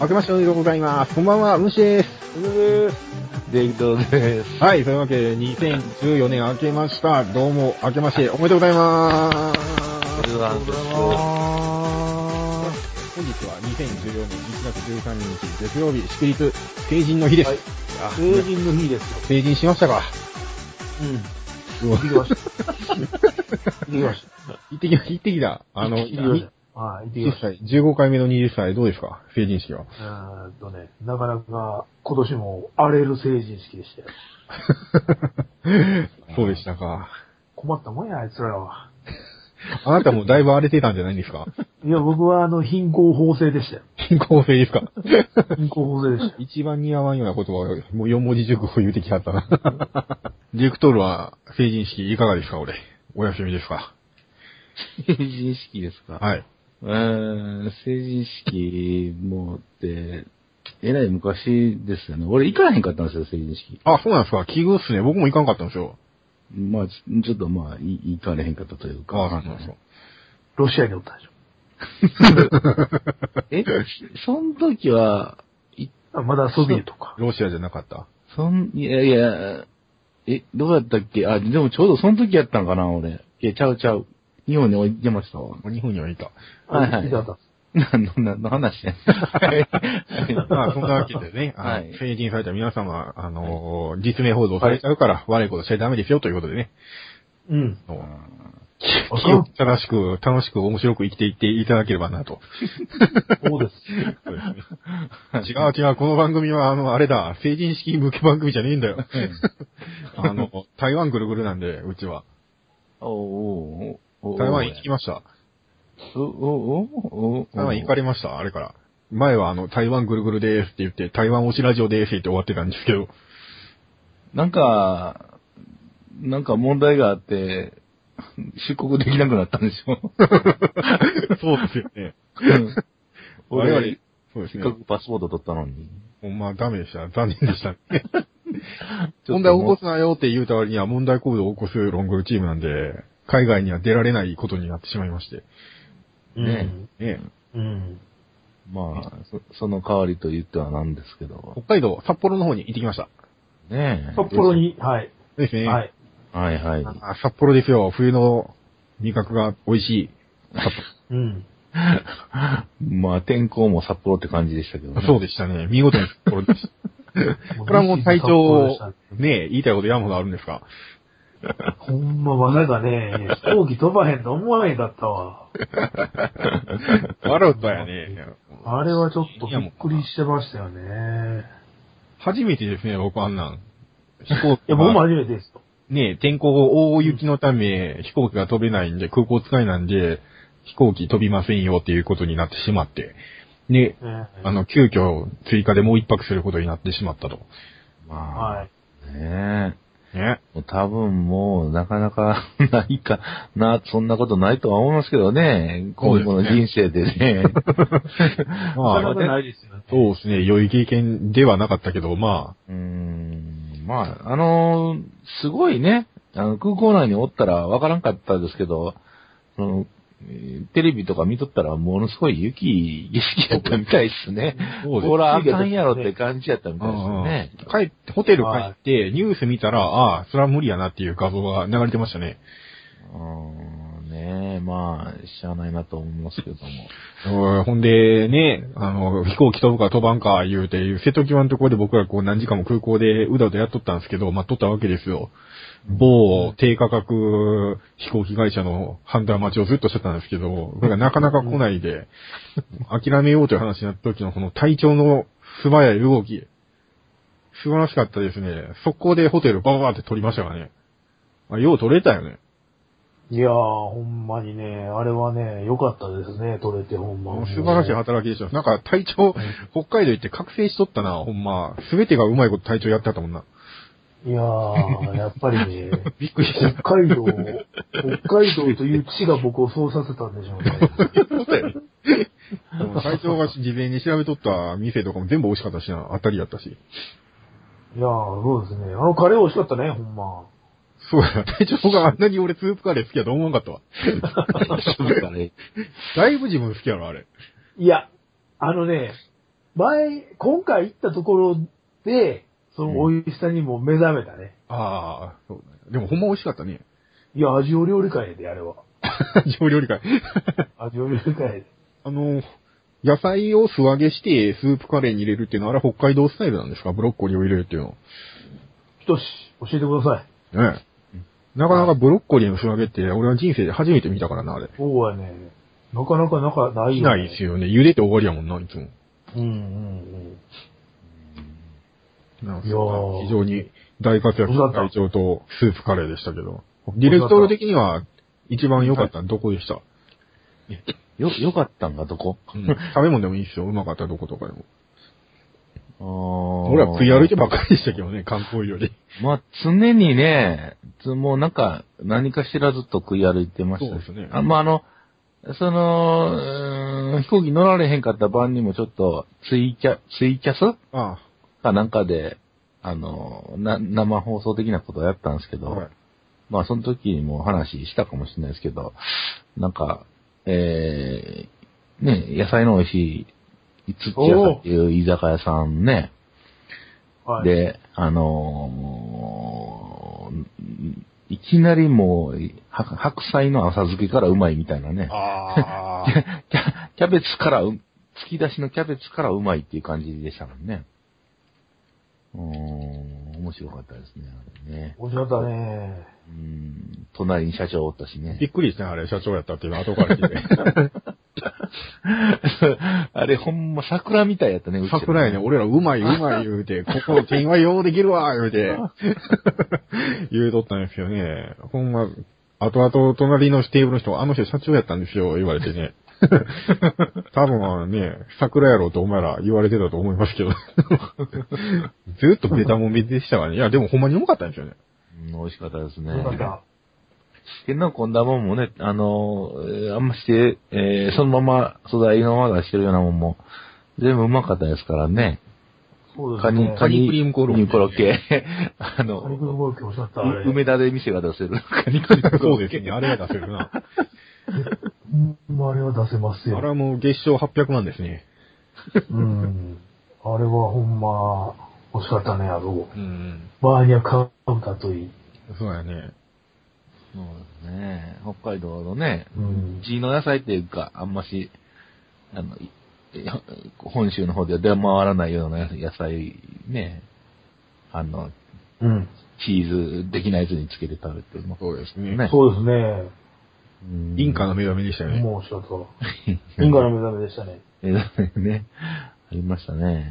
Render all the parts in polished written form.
明けましておめでとうございます。こんばんは、ムシです。 デイビッドです。 はい、というわけで2014年明けました。どうも明けましておめでとうございます。本日は2014年1月13日月曜日、祝日、成人の日です。はい、 成人の日ですよ。 成人しましたか？ うん。行ってきました。 行ってきた。 20 歳、15回目の20歳、どうですか？成人式は。 なかなか今年も荒れる成人式でしたよ。 そうでしたか。 困ったもんや、あいつらは。 あなたもだいぶ荒れてたんじゃないんですか？ いや、僕は貧困法制でしたよ。 貧困法制ですか？ 貧困法制でした。一番似合わんような言葉をもう4文字熟語言うてきはったな。ディレクトールは成人式いかがですか？お休みですか？ 成人式ですか？ はい。 成人式もって、えらい昔ですよね。俺行かへんかったんですよ、成人式。 あ、そうなんですか。奇遇っすね。僕も行かんかったんですよ。 まあ、ちょっとまあ、行かれへんかったというか。 あ、そうなんですか。 ロシアにおったでしょ。その時は、まだソビエトか。 ロシアじゃなかった。 いや、どうやったっけ？あ、でもちょうどその時やったんかな、俺。いや、ちゃう。日本に置いてましたわ。 日本にはいた。 はい。何の話やまあ、そんなわけでね、はい、成人された皆様、実名報道されちゃうから、悪いことしちゃダメですよ、ということでね。 うん。 正しく、楽しく、面白く生きていっていただければなと。 そうです。 違う、この番組は、あれだ、成人式向け番組じゃねえんだよ。台湾ぐるぐるなんで、うちは。台湾行きました。台湾行かれました？あれから。前は台湾ぐるぐるでーすって言って、台湾推しラジオでーすって終わってたんですけど。 なんか問題があって、出国できなくなったんでしょ？ そうですよね。 俺、そうですね。せっかくパスポート取ったのに。 ほんまダメでした。残念でした。問題を起こすなよって言うた割には問題行動を起こすロングルチームなんで、海外には出られないことになってしまいまして。 ねえ。うん。まあ、その代わりと言ってはなんですけど。 北海道、札幌の方に行ってきました。 ねえ。札幌に、はい。 ですね。 はい。 札幌ですよ。冬の味覚が美味しい。 うん。まあ、天候も札幌って感じでしたけどね。 そうでしたね。見事に札幌でした。これはもう体調、ねえ、言いたいこと山ほどあるんですか？ ほんま、まさかね、飛行機飛ばへんと思わへんかったわ。 笑ったやね。 あれはちょっとびっくりしてましたよね。 初めてですね、僕あんなん。 飛行機。いや、僕も初めてですと。 ねえ、天候大雪のため、飛行機が飛べないんで、空港使いなんで、飛行機飛びませんよっていうことになってしまって。で、急遽追加でもう一泊することになってしまったと。 まあ、はい。ね多分もう、なかなかないかな、そんなことないとは思いますけどね。今後の人生でね。 まあ、なかなかないですよね。そうですね。良い経験ではなかったけど、まあ。 まあ、すごいね。空港内におったらわからんかったですけど、テレビとか見とったらものすごい景色やったみたいですね。ほら、あかんやろって感じやったみたいですね。 ホテル帰って、ニュース見たら、ああ、それは無理やなっていう画像が流れてましたね。 ねえ、まあ、しゃあないなと思いますけども。 ほんで、ね、飛行機飛ぶか飛ばんか言うて、瀬戸際のところで僕らこう何時間も空港でうだうだやっとったんですけど、まあ、撮ったわけですよ。某低価格飛行機会社の判断待ちをずっとしてたんですけど、これがなかなか来ないで、諦めようという話になった時のこの体調の素早い動き、素晴らしかったですね。速攻でホテルババーって撮りましたからね。よう撮れたよね。 いやー、ほんまにね、あれはね、良かったですね、撮れてほんま。 素晴らしい働きでしょ。なんか体調、北海道行って覚醒しとったな、ほんま。すべてがうまいこと体調やってたもんな。 いやー、やっぱりね、 びっくりした。 北海道という地が僕をそうさせたんでしょうね。 そうだよね。隊長が事前に調べとった店とかも全部美味しかったしな、当たりやったし。 いやー、そうですね。カレー美味しかったね、ほんま。 そうや、隊長があんなに俺スープカレー好きやと思わんかったわ。スープカレー。だいぶ自分好きやろ、あれ。 いや、 今回行ったところで、その美味しさにも目覚めたね。 ああ、そうだね。でもほんま美味しかったね。 いや、味を料理会で、あれは。 上料理会。 味を料理会で。 野菜を素揚げしてスープカレーに入れるっていうのは、あれは北海道スタイルなんですか？ブロッコリーを入れるっていうのは。 ひとし、教えてください。 ねえ。なかなかブロッコリーの素揚げって、俺は人生で初めて見たからな、あれ。 そうやね。なかなかないしよ、ね。 ないですよね。茹でて終わりやもんな、いつも。なんかいやー非常に大活躍の隊長とスープカレーでしたけど。ディレクトル的には一番良かったのどこでした？ よかったんがどこ？ 食べ物でもいいですよ。うまかったどことかでも。 俺俺は食い歩いてばっかりでしたけどね、観光より。 まあ、常にね、もうなんか、何かしらずっと食い歩いてました。 そうですね。 まあ、飛行機乗られへんかった晩にもちょっと、ツイキャスあかなんかで、生放送的なことをやったんですけど、 はいまあ、その時にも話したかもしれないですけど、なんか、ね、野菜の美味しい、土屋さんっていう居酒屋さんね、 はい。 で、いきなりもう、白菜の浅漬けからうまいみたいなね。 あキャベツから、突き出しのキャベツからうまいっていう感じでしたもんね。面白かったですね、あれね。 面白かったね。 隣に社長おったしね。 びっくりしてね、あれ、社長やったっていうの後から聞いて。 あれほんま桜みたいやったね、うちら桜やね、俺らうまい言うて、ここ点はようできるわ言うて、言うとったんですよね。ほんま、後々隣のテーブルの人、あの人社長やったんですよ、言われてね。多分ね、桜やろうとお前ら言われてたと思いますけど。ずっとベタもみでしたからね。いや、でもほんまにうまかったんですよね。 美味しかったですね。 よかった。 変なこんなもんもね、あんまして、そのまま素材のまま出してるようなもんも、全部うまかったですからね。 そうですね。 カニクリームコロッケカニコロッケ。 カニクリームコロッケ美味しかった。あれ梅田で店が出せる。カニクリームコロッケ。 そうですね、あれが出せるな。 あれは出せますよ。 あれはもう月賞800万ですね。 あれはほんま、美味しかったね、あの。 うん。 バーニャカウタといい。 そうやね。 そうですね。北海道のね、地の野菜っていうか、あんまし、本州の方では出回らないような野菜ね、チーズ的なやつにつけて食べてるの。 そうですね。 そうですね。 インカの目覚めでしたよね。 もうちょっと。インカの目覚めでしたね。 ね。ありましたね。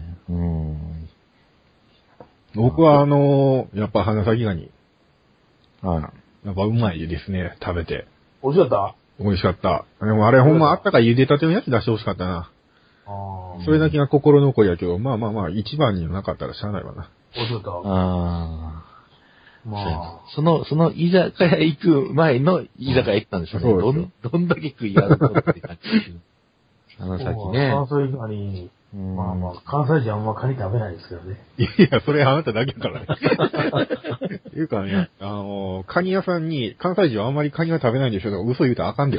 僕はやっぱ花咲ガニ。 はい。 やっぱうまいですね、食べて。 美味しかった美味しかった。でもあれほんまあったか茹でたてのやつ出してほしかったな。それだけが心残りやけど、まあ、一番になかったらしゃあないわな。 美味しかった。 まあ。その居酒屋行く前の居酒屋行ったんですよね。 そうですよどんだけ食いやるのって感じ。花咲ね。 関西ガニ、関西人あんまカニ食べないですけどね。 いや、それあなただけやからね。っていうかね、カニ屋さんに、関西人はあんまりカニは食べないんでしょとか嘘言うたらあかんでよ。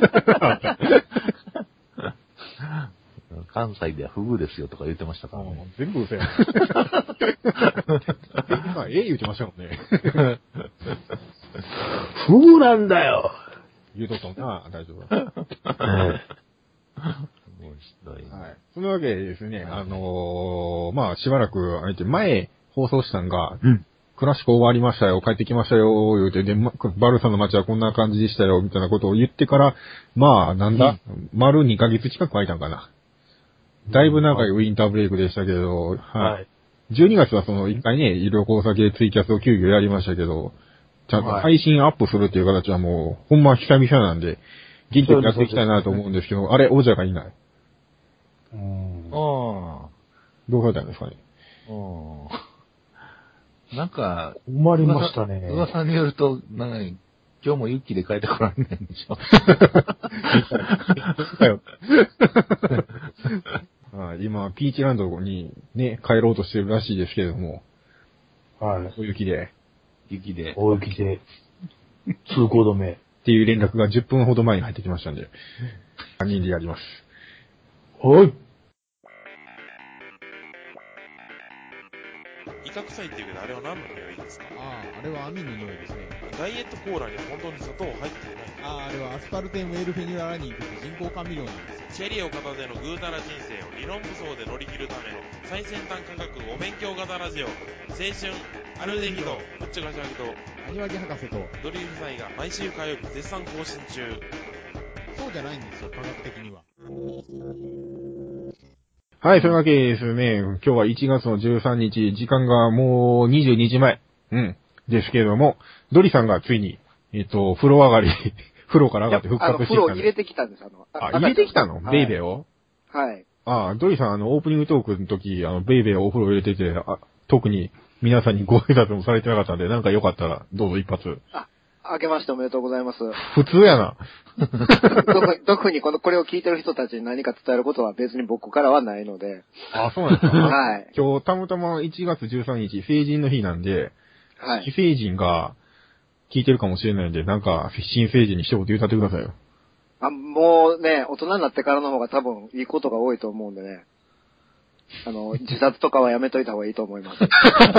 関西ではフグですよとか言ってましたからね。 全部嘘や。言ってましたもんね。 フグなんだよ。 言うとったな、大丈夫。はい。そのわけでですね、まあ、しばらく、前放送したんが、クラシック終わりましたよ、帰ってきましたよ、言うて、で、バルサの街はこんな感じでしたよ、みたいなことを言ってから、まあ、丸2ヶ月近く空いたんかな。だいぶ長いウィンターブレイクでしたけど、はい。12月はその一回ね、旅行先でツイキャスを急遽やりましたけど、ちゃんと配信アップするっていう形はもう、ほんま久々なんで、元気にやっていきたいなと思うんですけど、あれ、王者がいない。どうされたんですかね。 なんか、 困りましたね。 噂によると、今日も雪で帰ってこられないんでしょ。 今、ピーチランドにね、帰ろうとしてるらしいですけれども。 はい。 大雪で。 大雪で。通行止め。 っていう連絡が10分ほど前に入ってきましたんで。3人でやります。 はい。 カ臭いっていうけど、あれは何の匂いですか？ あれは網の匂いですね。 ダイエットコーラには本当に砂糖入ってない。 あれはアスパルテンウェルフェニュララニンという人工甘味料なんですよ。 チェリーを片手のぐうたら人生を理論武装で乗り切るための最先端科学お勉強型ラジオ。青春アルデヒドプッチョガシャギとアニワギ博士とドリル夫妻が毎週火曜日絶賛更新中。 そうじゃないんですよ、科学的には。 はい、そういうわけでですね、今日は1月の13日、時間がもう22時前。ですけれども、ドリさんがついに、風呂上がり、風呂から上がって復活してきたんで。 風呂入れてきたんです、 入れてきたの、ベイベーをはい。 ドリさん、オープニングトークの時、ベイベーをお風呂入れてて、特に皆さんにご挨拶もされてなかったんで、なんかよかったら、どうぞ一発。 明けましておめでとうございます。 普通やな。 特にこれを聞いてる人たちに何か伝えることは別に僕からはないので。 そうなんですか。 はい。 今日たまたま1月13日、成人の日なんで、 はい。 非成人が聞いてるかもしれないんで、なんか、新成人に一言言うたってくださいよ。 もうね、大人になってからの方が多分いいことが多いと思うんでね。自殺とかはやめといた方がいいと思います。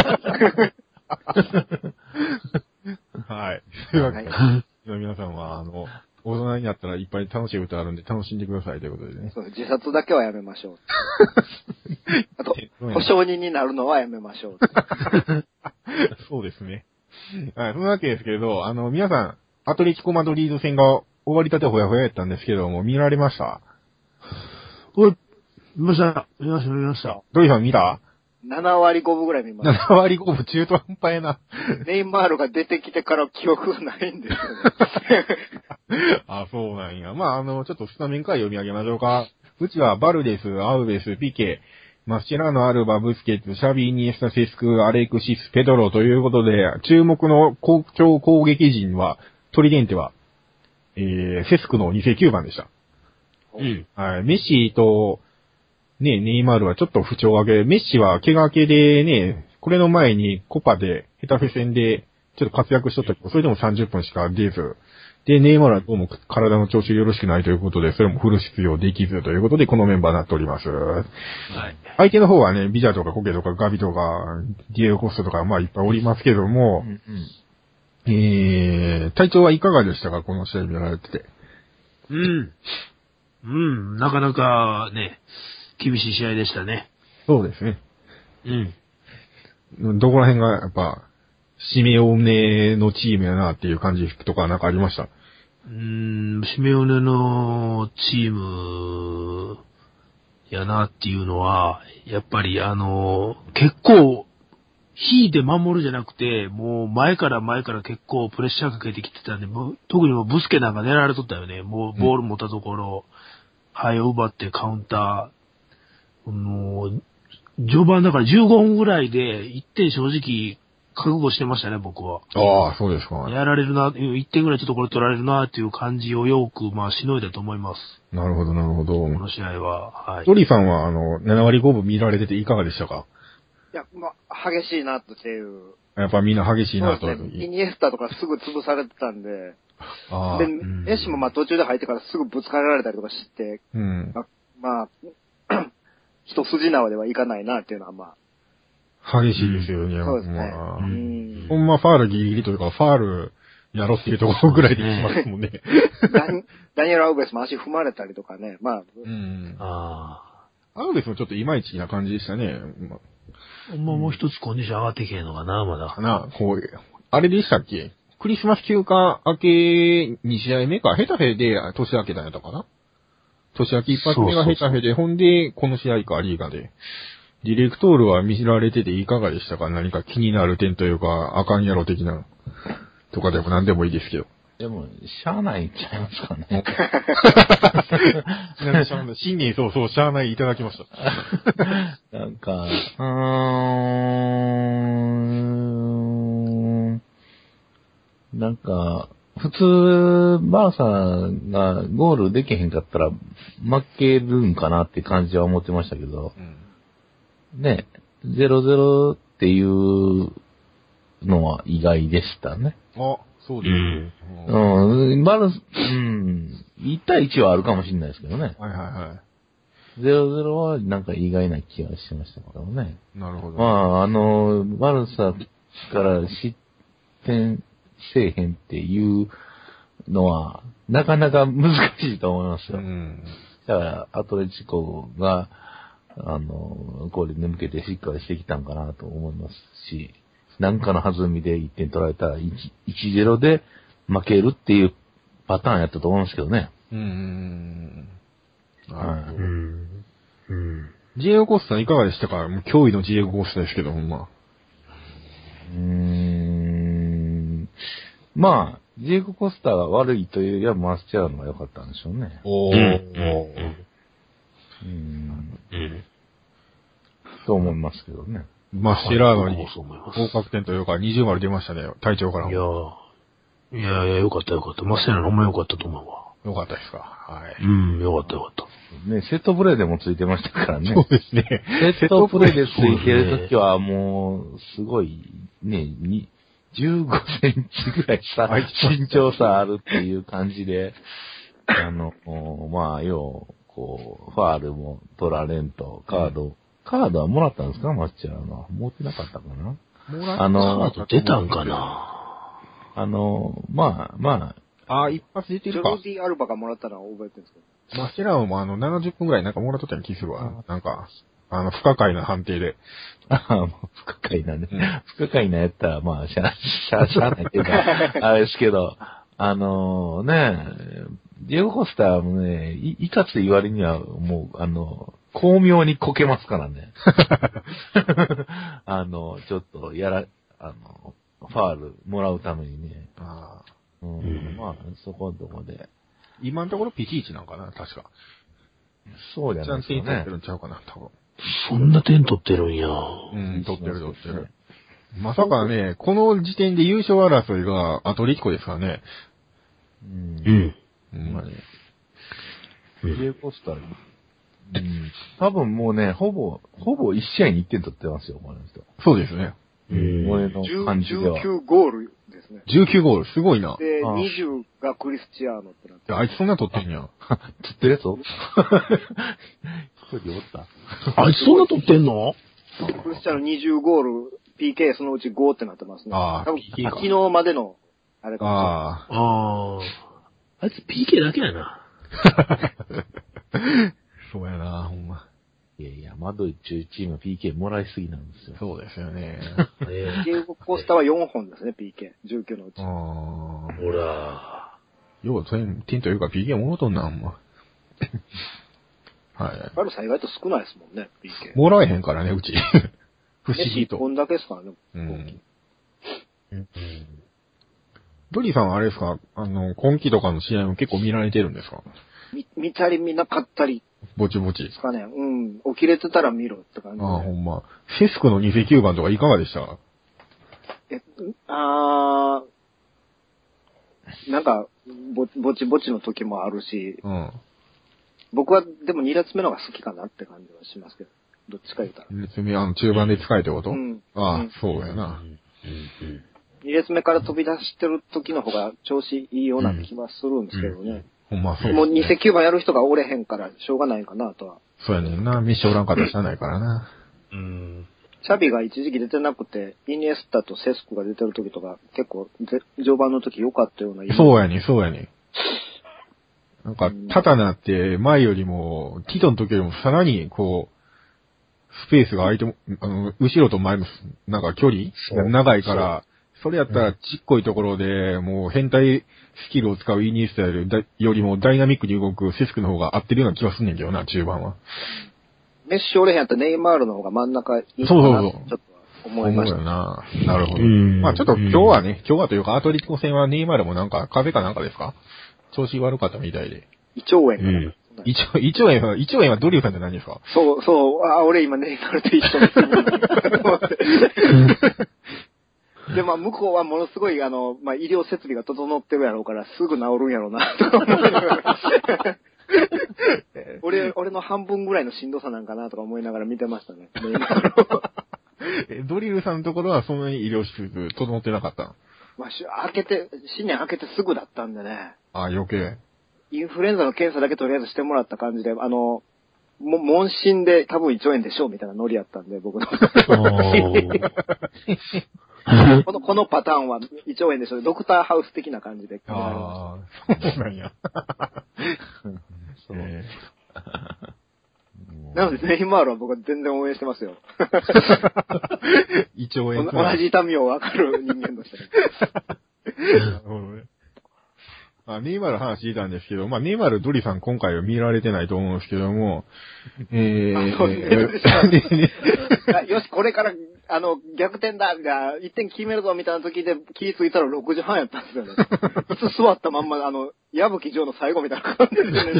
はい。というわけで、皆さんは、大人になったらいっぱい楽しい歌あるんで楽しんでくださいということでね。 そう、自殺だけはやめましょう。あと、保証人になるのはやめましょう。 そうですね。はい、そんなわけですけれど、皆さん、アトレティコマドリード戦が終わりたてほやほややったんですけども、見られました？ 見ました。見ました。 ドリさん見た ？7割5分ぐらい見ました。 7割5分中途半端やな。 ネイマールが出てきてから記憶がないんですよね。 そうなんや。ちょっとスタメンから読み上げましょうか。うちはバルデス、アウベス、ピケ、マスチェラーノ、アルバ、ブスケッツ、シャビー、ニエスタ、セスク、アレクシス、ペドロということで、注目の超攻撃陣は、トリデンテは、セスクの2009番でした。はい。メッシと、ネイマールはちょっと不調明け、メッシは怪我明けでね、これの前にコパで、ヘタフェ戦で、ちょっと活躍しとったけど、それでも30分しか出ず、で、ネイマールはどうも体の調子よろしくないということで、それもフル出場できずということで、このメンバーになっております。はい。相手の方はね、ビジャとかコケとかガビとか、ディエゴコストとか、いっぱいおりますけども、体調はいかがでしたか、この試合見られてて。 なかなかね、厳しい試合でしたね。 そうですね。どこら辺がやっぱ、シメオネのチームやなっていう感じとかなんかありました？ シメオネのチームやなっていうのは、やっぱり結構、引いて守るじゃなくて、もう前から結構プレッシャーかけてきてたんで、特にもうブスケなんか狙われとったよね。もうボール持ったところ、奪ってカウンター。序盤だから15分ぐらいで1点正直覚悟してましたね、僕は。 そうですか。 やられるな、1点ぐらいちょっとこれ取られるなっていう感じをよく、しのいだと思います。 なるほど、なるほど。 この試合は。はい。 ドリさんは7割5分見られてていかがでしたか？ いや、激しいなっていう。 やっぱみんな激しいなと。 そうですね。イニエスタとかすぐ潰されてたんで。で、メッシも途中で入ってからすぐぶつかられたりとかして、一筋縄ではいかないなっていうのは激しいですよね。 そうですね。 ほんまファールギリギリというか、ファールやろっていうところぐらいできますもんね。 ダニエル・アウベスも足踏まれたりとかね。 アウベスもちょっといまいちな感じでしたね。 もう一つコンディション上がってけへんのかな、まだ。 あれでしたっけ？クリスマス休暇明け2試合目か、ヘタフェで年明けだったかな？年明け一発目がヘタフェで、ほんで、この試合か、リーガで。ディレクトールは見られてていかがでしたか？何か気になる点というか、あかんやろ的な、とかでも何でもいいですけど。 でも、しゃあないんちゃいますかね。 新年早々、しゃあないいただきました。 なんか、なんか、普通、バーサーがゴールできへんかったら負けるんかなって感じは思ってましたけど、ね、0-0っていうのは意外でしたね。 そうですね。 1対1はあるかもしれないですけどね。 0-0はなんか意外な気がしましたけどね。 なるほど。 まあ、バルサから失点せえへんっていうのは、なかなか難しいと思いますよ。だから、アトレチコが、これに向けてしっかりしてきたんかなと思いますし、なんかの弾みで1点取られたら 1-0 で負けるっていうパターンやったと思うんですけどね。 なるほど。ジエゴ・コスタいかがでしたか？もう驚異のジエゴ・コスタですけど、ほんま。 まあ、ジエゴ・コスタが悪いというよりはマスチャーノが良かったんでしょうね。そう思いますけどね。 マスチェラーノに合格点というか20丸出ましたね、隊長から。 いや、よかったよかった。マスチェラーノほんまよかったと思うわ。 よかったですか。はい。 よかったよかった。 ね、セットプレーでもついてましたからね。 そうですね。 セットプレーでついてるときはもう、すごい、ね、15センチぐらい身長差あるっていう感じで、まあ、こう、ファールも取られんと、カードはもらったんですかマスチェラのは。持ってなかったかな出たんかなまあ、 一発出てるか。 ジョルディ・アルバがもらったのは覚えてるんですけど。 マスチェラーノも70分ぐらいなんかもらっとったような気するわ。なんか、不可解な判定で。 不可解なね。不可解なやったら、まあ、しゃあないっていうか、あれですけど、ディエゴ・コスターもね、いかつい割には、もう、巧妙にこけますからね。ちょっと、ファールもらうためにね。まあ、そこのとこで。 今のところピチイチなんかな、確か。 そうじゃないですかね。 ちゃんと点取ってるんちゃうかな、多分。 そんな点取ってるんや。 取ってる。まさかね、この時点で優勝争いがアトレティコですからね。 ディエゴ・コスター、多分もうね、ほぼ1試合に1点取ってますよ、この人。 そうですね。 俺の感じでは。 19ゴールですね。 19ゴール、すごいな。 で、20がクリスチアーノってなって。 あいつそんな取ってんや。 取ってるやつ一人おった。 あいつそんな取ってんの？ クリスチアーノ20ゴール、PK そのうち5ってなってますね。多分 PK か。 昨日までの、あれかもしれない。 あいつ PK だけやな。 そうやな、ほんま。 いや、マドイチーム PK もらいすぎなんですよ。 そうですよね。 ディエゴ・コスタは4本ですね、PK。19のうち。 ほら。 よう、点というか PK もろとんな、ほんま。はい。 バルサ意外と少ないですもんね、PK。 もらえへんからね、うち。不思議と。 1本だけですからね、 ドリーさんはあれですか、今季とかの試合も結構見られてるんですか？ 見たり見なかったり。 ぼちぼち。 ですかね。起きれてたら見ろって感じで。 ほんま。セスクの29番とかいかがでした？ なんか、ぼちぼちの時もあるし、僕はでも2列目の方が好きかなって感じはしますけど、どっちか言うたら。 2列目、中盤で使えってこと？そうやな。 2列目から飛び出してる時の方が調子いいような気はするんですけどね。 ほんまそう。 もう29番やる人がおれへんからしょうがないかなとは。 そうやねんな。ミッションおらんかったらしゃあないからな。 チャビが一時期出てなくて、イニエスタとセスクが出てる時とか、結構、序盤の時良かったような。 そうやね。なんか、タタナって前よりも、ティトの時よりもさらに、こう、スペースが空いても、後ろと前の、なんか距離が長いから、それやったらちっこいところで、もう変態スキルを使うイニエスタよりもダイナミックに動くセスクの方が合ってるような気がすんねんけどな、中盤は。 メッシおれへんやったらネイマールの方が真ん中いいかなってちょっと思いました。 思うよな。なるほど。まあちょっと今日はというかアトレティコ戦はネイマールもなんか風邪かなんかですか？調子悪かったみたいで。 胃腸炎かな。 胃腸炎はドリューさんじゃないですか？ そう、俺今ネイマールと一緒に。で、まあ、向こうはものすごい、まあ、医療設備が整ってるやろうから、すぐ治るんやろうな、と思いながら。俺の半分ぐらいのしんどさなんかな、とか思いながら見てましたね。 ドリルさんのところはそんなに医療施設整ってなかったの？ まあ、新年明けてすぐだったんでね。 余計。 インフルエンザの検査だけとりあえずしてもらった感じで、 問診で多分1兆円でしょうみたいなノリやったんで、僕の。このパターンは1兆円でしょう。ドクターハウス的な感じで決められました。 そうなんや。 そう。 なので、ネイマールは僕は全然応援してますよ。 1兆円。 同じ痛みを分かる人間として。 なるほどね。ネイマール話聞いたんですけど、ネイマール、ドリさん今回は見られてないと思うんですけども、 よし、これから、逆転だが、1点決めるぞみたいな時で気づいたら6時半やったんですよね。普通座ったまんま、矢吹城の最後みたいな感じですよね。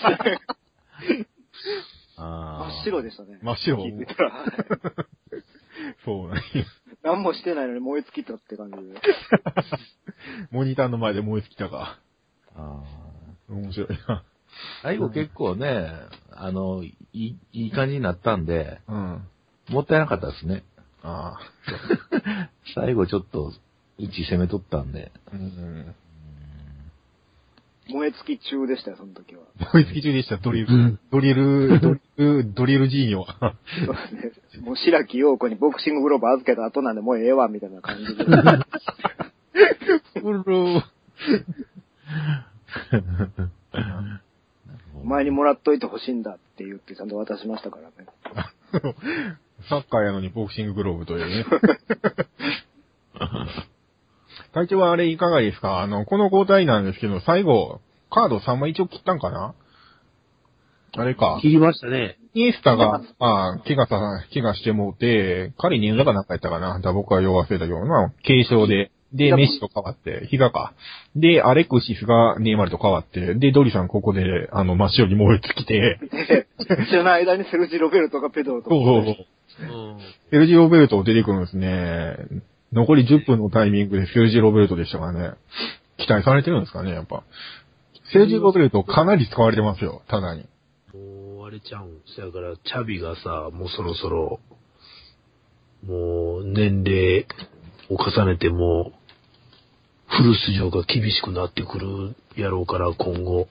真っ白でしたね。 真っ白。 気づいたら。 そうなんや。 何もしてないのに燃え尽きたって感じで。 モニターの前で燃え尽きたか。面白いな。 最後結構ね、いい感じになったんで、もったいなかったですね。最後ちょっと、位置攻めとったんで。 燃え尽き中でしたよ、その時は。 燃え尽き中でした、ドリルジーニョは。 そうですね。もう白木陽子にボクシンググローブ預けた後なんでもうええわ、みたいな感じで。お前にもらっといてほしいんだって言ってちゃんと渡しましたからね。 サッカーやのにボクシンググローブというね。隊長はあれいかがですか？この交代なんですけど、最後、カード3枚一応切ったんかな？あれか。 切りましたね。 イエスタが、怪我してもうて、彼に膝がなんかやったかな？僕はよう忘れたけど、軽傷で。で、メッシと変わって、膝か。で、アレクシスがネイマールと変わって、で、ドリさんここで、真っ白に燃え尽きて。 知らない間にセルジ・ロベルトがペドロとか。そう。 セルジ・ロベルト出てくるんですね。残り10分のタイミングでセルジ・ロベルトでしたからね。期待されてるんですかね、やっぱ。セルジ・ロベルトかなり使われてますよ、ただに。 もう、あれちゃうん。だから、チャビがさ、もうそろそろ、もう、年齢を重ねても、フル出場が厳しくなってくるやろうから、今後。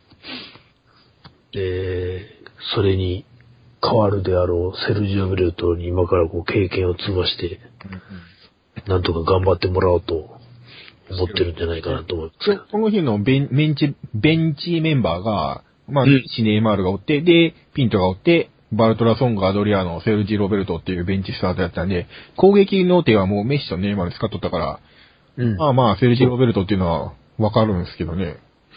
それに変わるであろうセルジオ・ベルトに今から経験を積まして、なんとか頑張ってもらおうと思ってるんじゃないかなと思います。 この日のベンチメンバーが、シネイマールがおって、で、ピントがおって、バルトラソング、アドリアーノ、セルジ・ロベルトっていうベンチスタートやったんで、攻撃の手はもうメッシとネイマール使っとったから、セルジ・ロベルトっていうのはわかるんですけどね。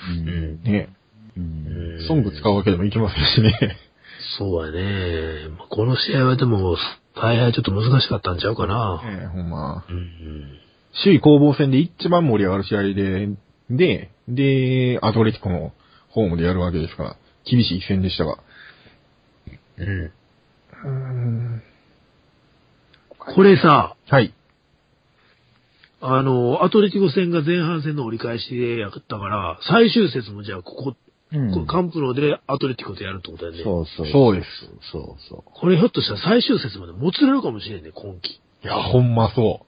ソング使うわけでもいきませんしね。 そうやね。この試合はでも、大敗ちょっと難しかったんちゃうかな。 ほんま。首位攻防戦で一番盛り上がる試合で、アトレティコのホームでやるわけですから、厳しい一戦でしたが。 これさ、 はい。 アトレティコ戦が前半戦の折り返しでやったから、最終節もじゃあカンプロでアトレティコとやるってことだよね。 そうです。 そう。 これひょっとしたら最終節までもつれるかもしれんね、今季。 いや、ほんまそう。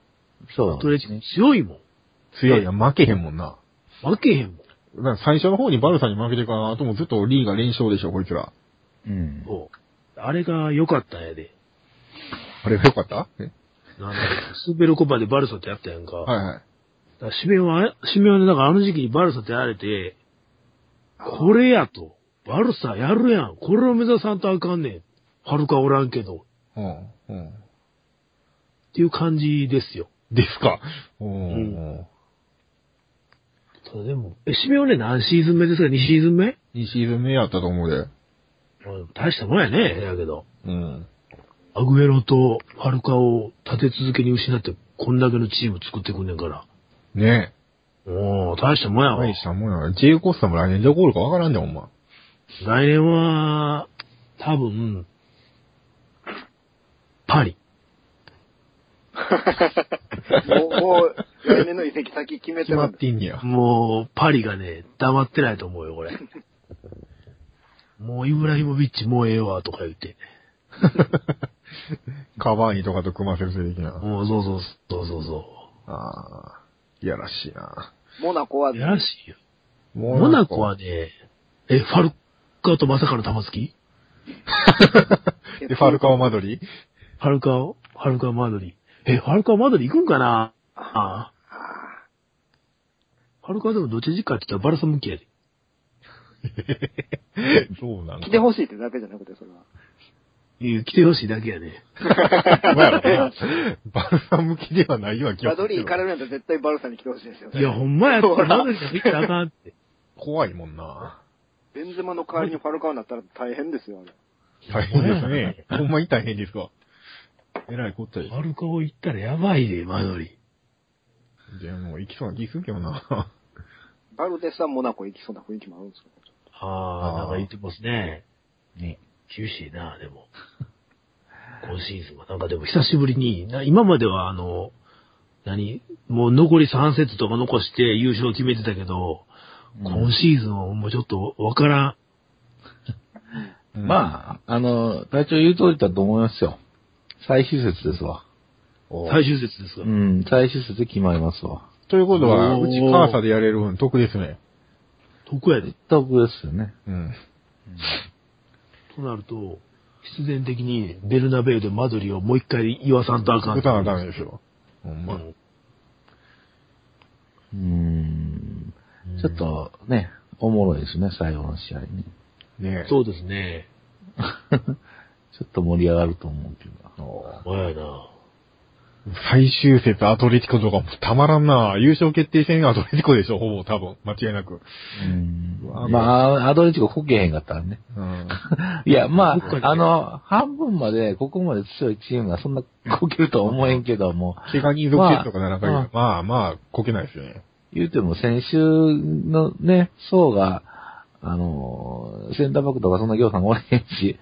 アトレティコ強いもん。 強いや、負けへんもんな。 負けへんもん。 最初の方にバルサに負けてから、あともずっとリーが連勝でしょ、こいつら。 そう。あれが良かったんやで。 あれが良かった？ なんだろう、スーベルコパでバルサってやったやんか。 はいはい。 だからシメオンね、だからあの時期にバルサってやられて、これやと。バルサやるやん。これを目指さんとあかんねん。はるかおらんけど。っていう感じですよ。 ですか。 ただでも、シメオンね、何シーズン目ですか？ 2 シーズン目？ 2 シーズン目やったと思うで。 大したもんやね、やけど。アグエロとファルカを立て続けに失って、こんだけのチーム作ってくんねんから。 ねえ。大したもんやわ。 大したもんやわ。ジェイコスタも来年どこおるかわからんねん、ほんま。 来年は、多分、パリ。 もう、来年の移籍先決めて決まってんねや。 もう、パリがね、黙ってないと思うよ、これ。もう、イブラヒモビッチもうええわ、とか言って。 カバーニとかと組ませる的な。 もう、そう。 いやらしいな。 モナコは、 いやらしいよ。モナコはね、ファルカとまさかの玉突き？ で、ファルカオマドリファルカオマドリ。ファルカオマドリ行くんかなファルカオでもどっち実家って言ったらバルサ向きやで。 そうなんだ。 来てほしいってだけじゃなくて、それは。 来てほしいだけやね。 バルサ向きではないような気がマドリー行かれる。 るんやったら絶対バルサに来てほしいですよね。 いや、ほんまやって、マドリー行ったらあかんって。 怖いもんな。 ベンゼマの代わりにファルカオになったら大変ですよ、あれ。 大変ですね。ほんまに大変ですわ。えらいこったですフ。ァルカオ行ったらやばいで、マドリー。 でも、行きそうな気するけどな。 バルデスはモナコ行きそうな雰囲気もあるんですよ。 なんか言ってますね。ね。厳しいな、でも。今シーズンは。なんかでも久しぶりに、今まではもう残り3節とか残して優勝決めてたけど、今シーズンはもうちょっとわからん。 まあ、隊長言う通りだと思いますよ。最終節ですわ。 最終節ですが。 最終節で決まりますわ。 ということは、 おーうちカーサでやれる分得ですね。 得やで。 得ですよね。 うん。 となると、必然的にベルナベウでマドリーをもう一回言わさんとあかん。 歌はダメですよ。ほんま。 ちょっとね、おもろいですね、最後の試合ね。 ねそうですね。 ちょっと盛り上がると思うけど。 ほんまやな。 最終節アトレティコとかもたまらんな。優勝決定戦がアトレティコでしょ、ほぼ、多分。間違いなく。 まあ、アドレティコこけへんかったらね。 うん。 いや、まあ、半分まで、ここまで強いチームがそんなこけるとは思えんけども。 怪我人続出とかなんか、まあ、こけないですよね。 言うても先週のね、層が、センターバックとかそんな行さんおれへんし、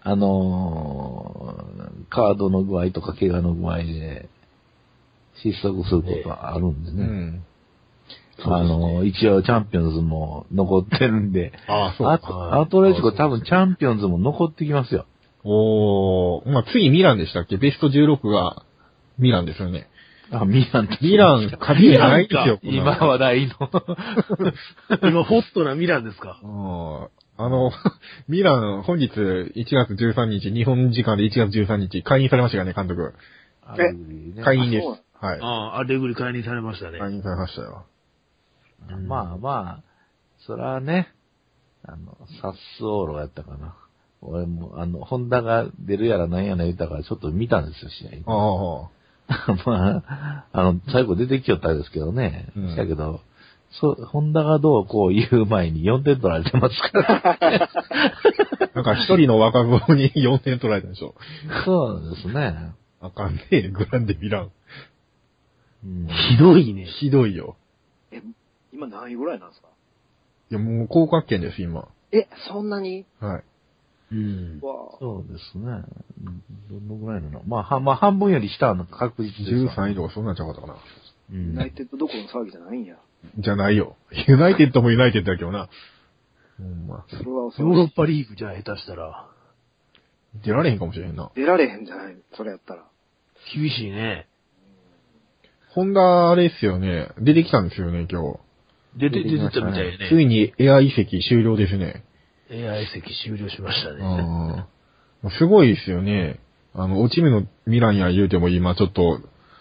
カードの具合とか怪我の具合で失速することはあるんでね。一応チャンピオンズも残ってるんで、アトレティコ多分チャンピオンズも残ってきますよ。 まあ、次ミランでしたっけ？ベスト16がミランですよね。 ミラン、 勝ちないですよ。 今話題の。 今、ホットなミランですか。 ミラン、本日1月13日、日本時間で1月13日、解任されましたよね、監督。解任です。はい。 アレグリ解任されましたね。 解任されましたよ。 まあ、そらね、サッスオーロやったかな。俺も、ホンダが出るやらなんやら言ったからちょっと見たんですよ、試合。まあ、最後出てきよったんですけどね。だけど、ホンダがどうこう言う前に4点取られてますから。 なんか一人の若造に4点取られたでしょ。 そうですね。 あかんねグランデミラン。 ひどいね。 ひどいよ。 今何位ぐらいなんですか？ いや、もう降格圏です、今。 そんなに？ はい。 そうですね。どのぐらいなの？まあ半分より下の確実です。 13位とかそんなんちゃうかったかな。 ユナイテッドどころの騒ぎじゃないんや。 じゃないよ。ユナイテッドもユナイテッドだけどな。 それはヨーロッパリーグじゃ下手したら。 出られへんかもしれへんな。 出られへんじゃない、それやったら。 厳しいね。 ホンダあれっすよね。出てきたんですよね、今日。 出てたみたいね。 ついにエア移籍終了ですね。 エア移籍終了しましたね。 すごいですよね。落ち目のミランや言うても今ちょっと、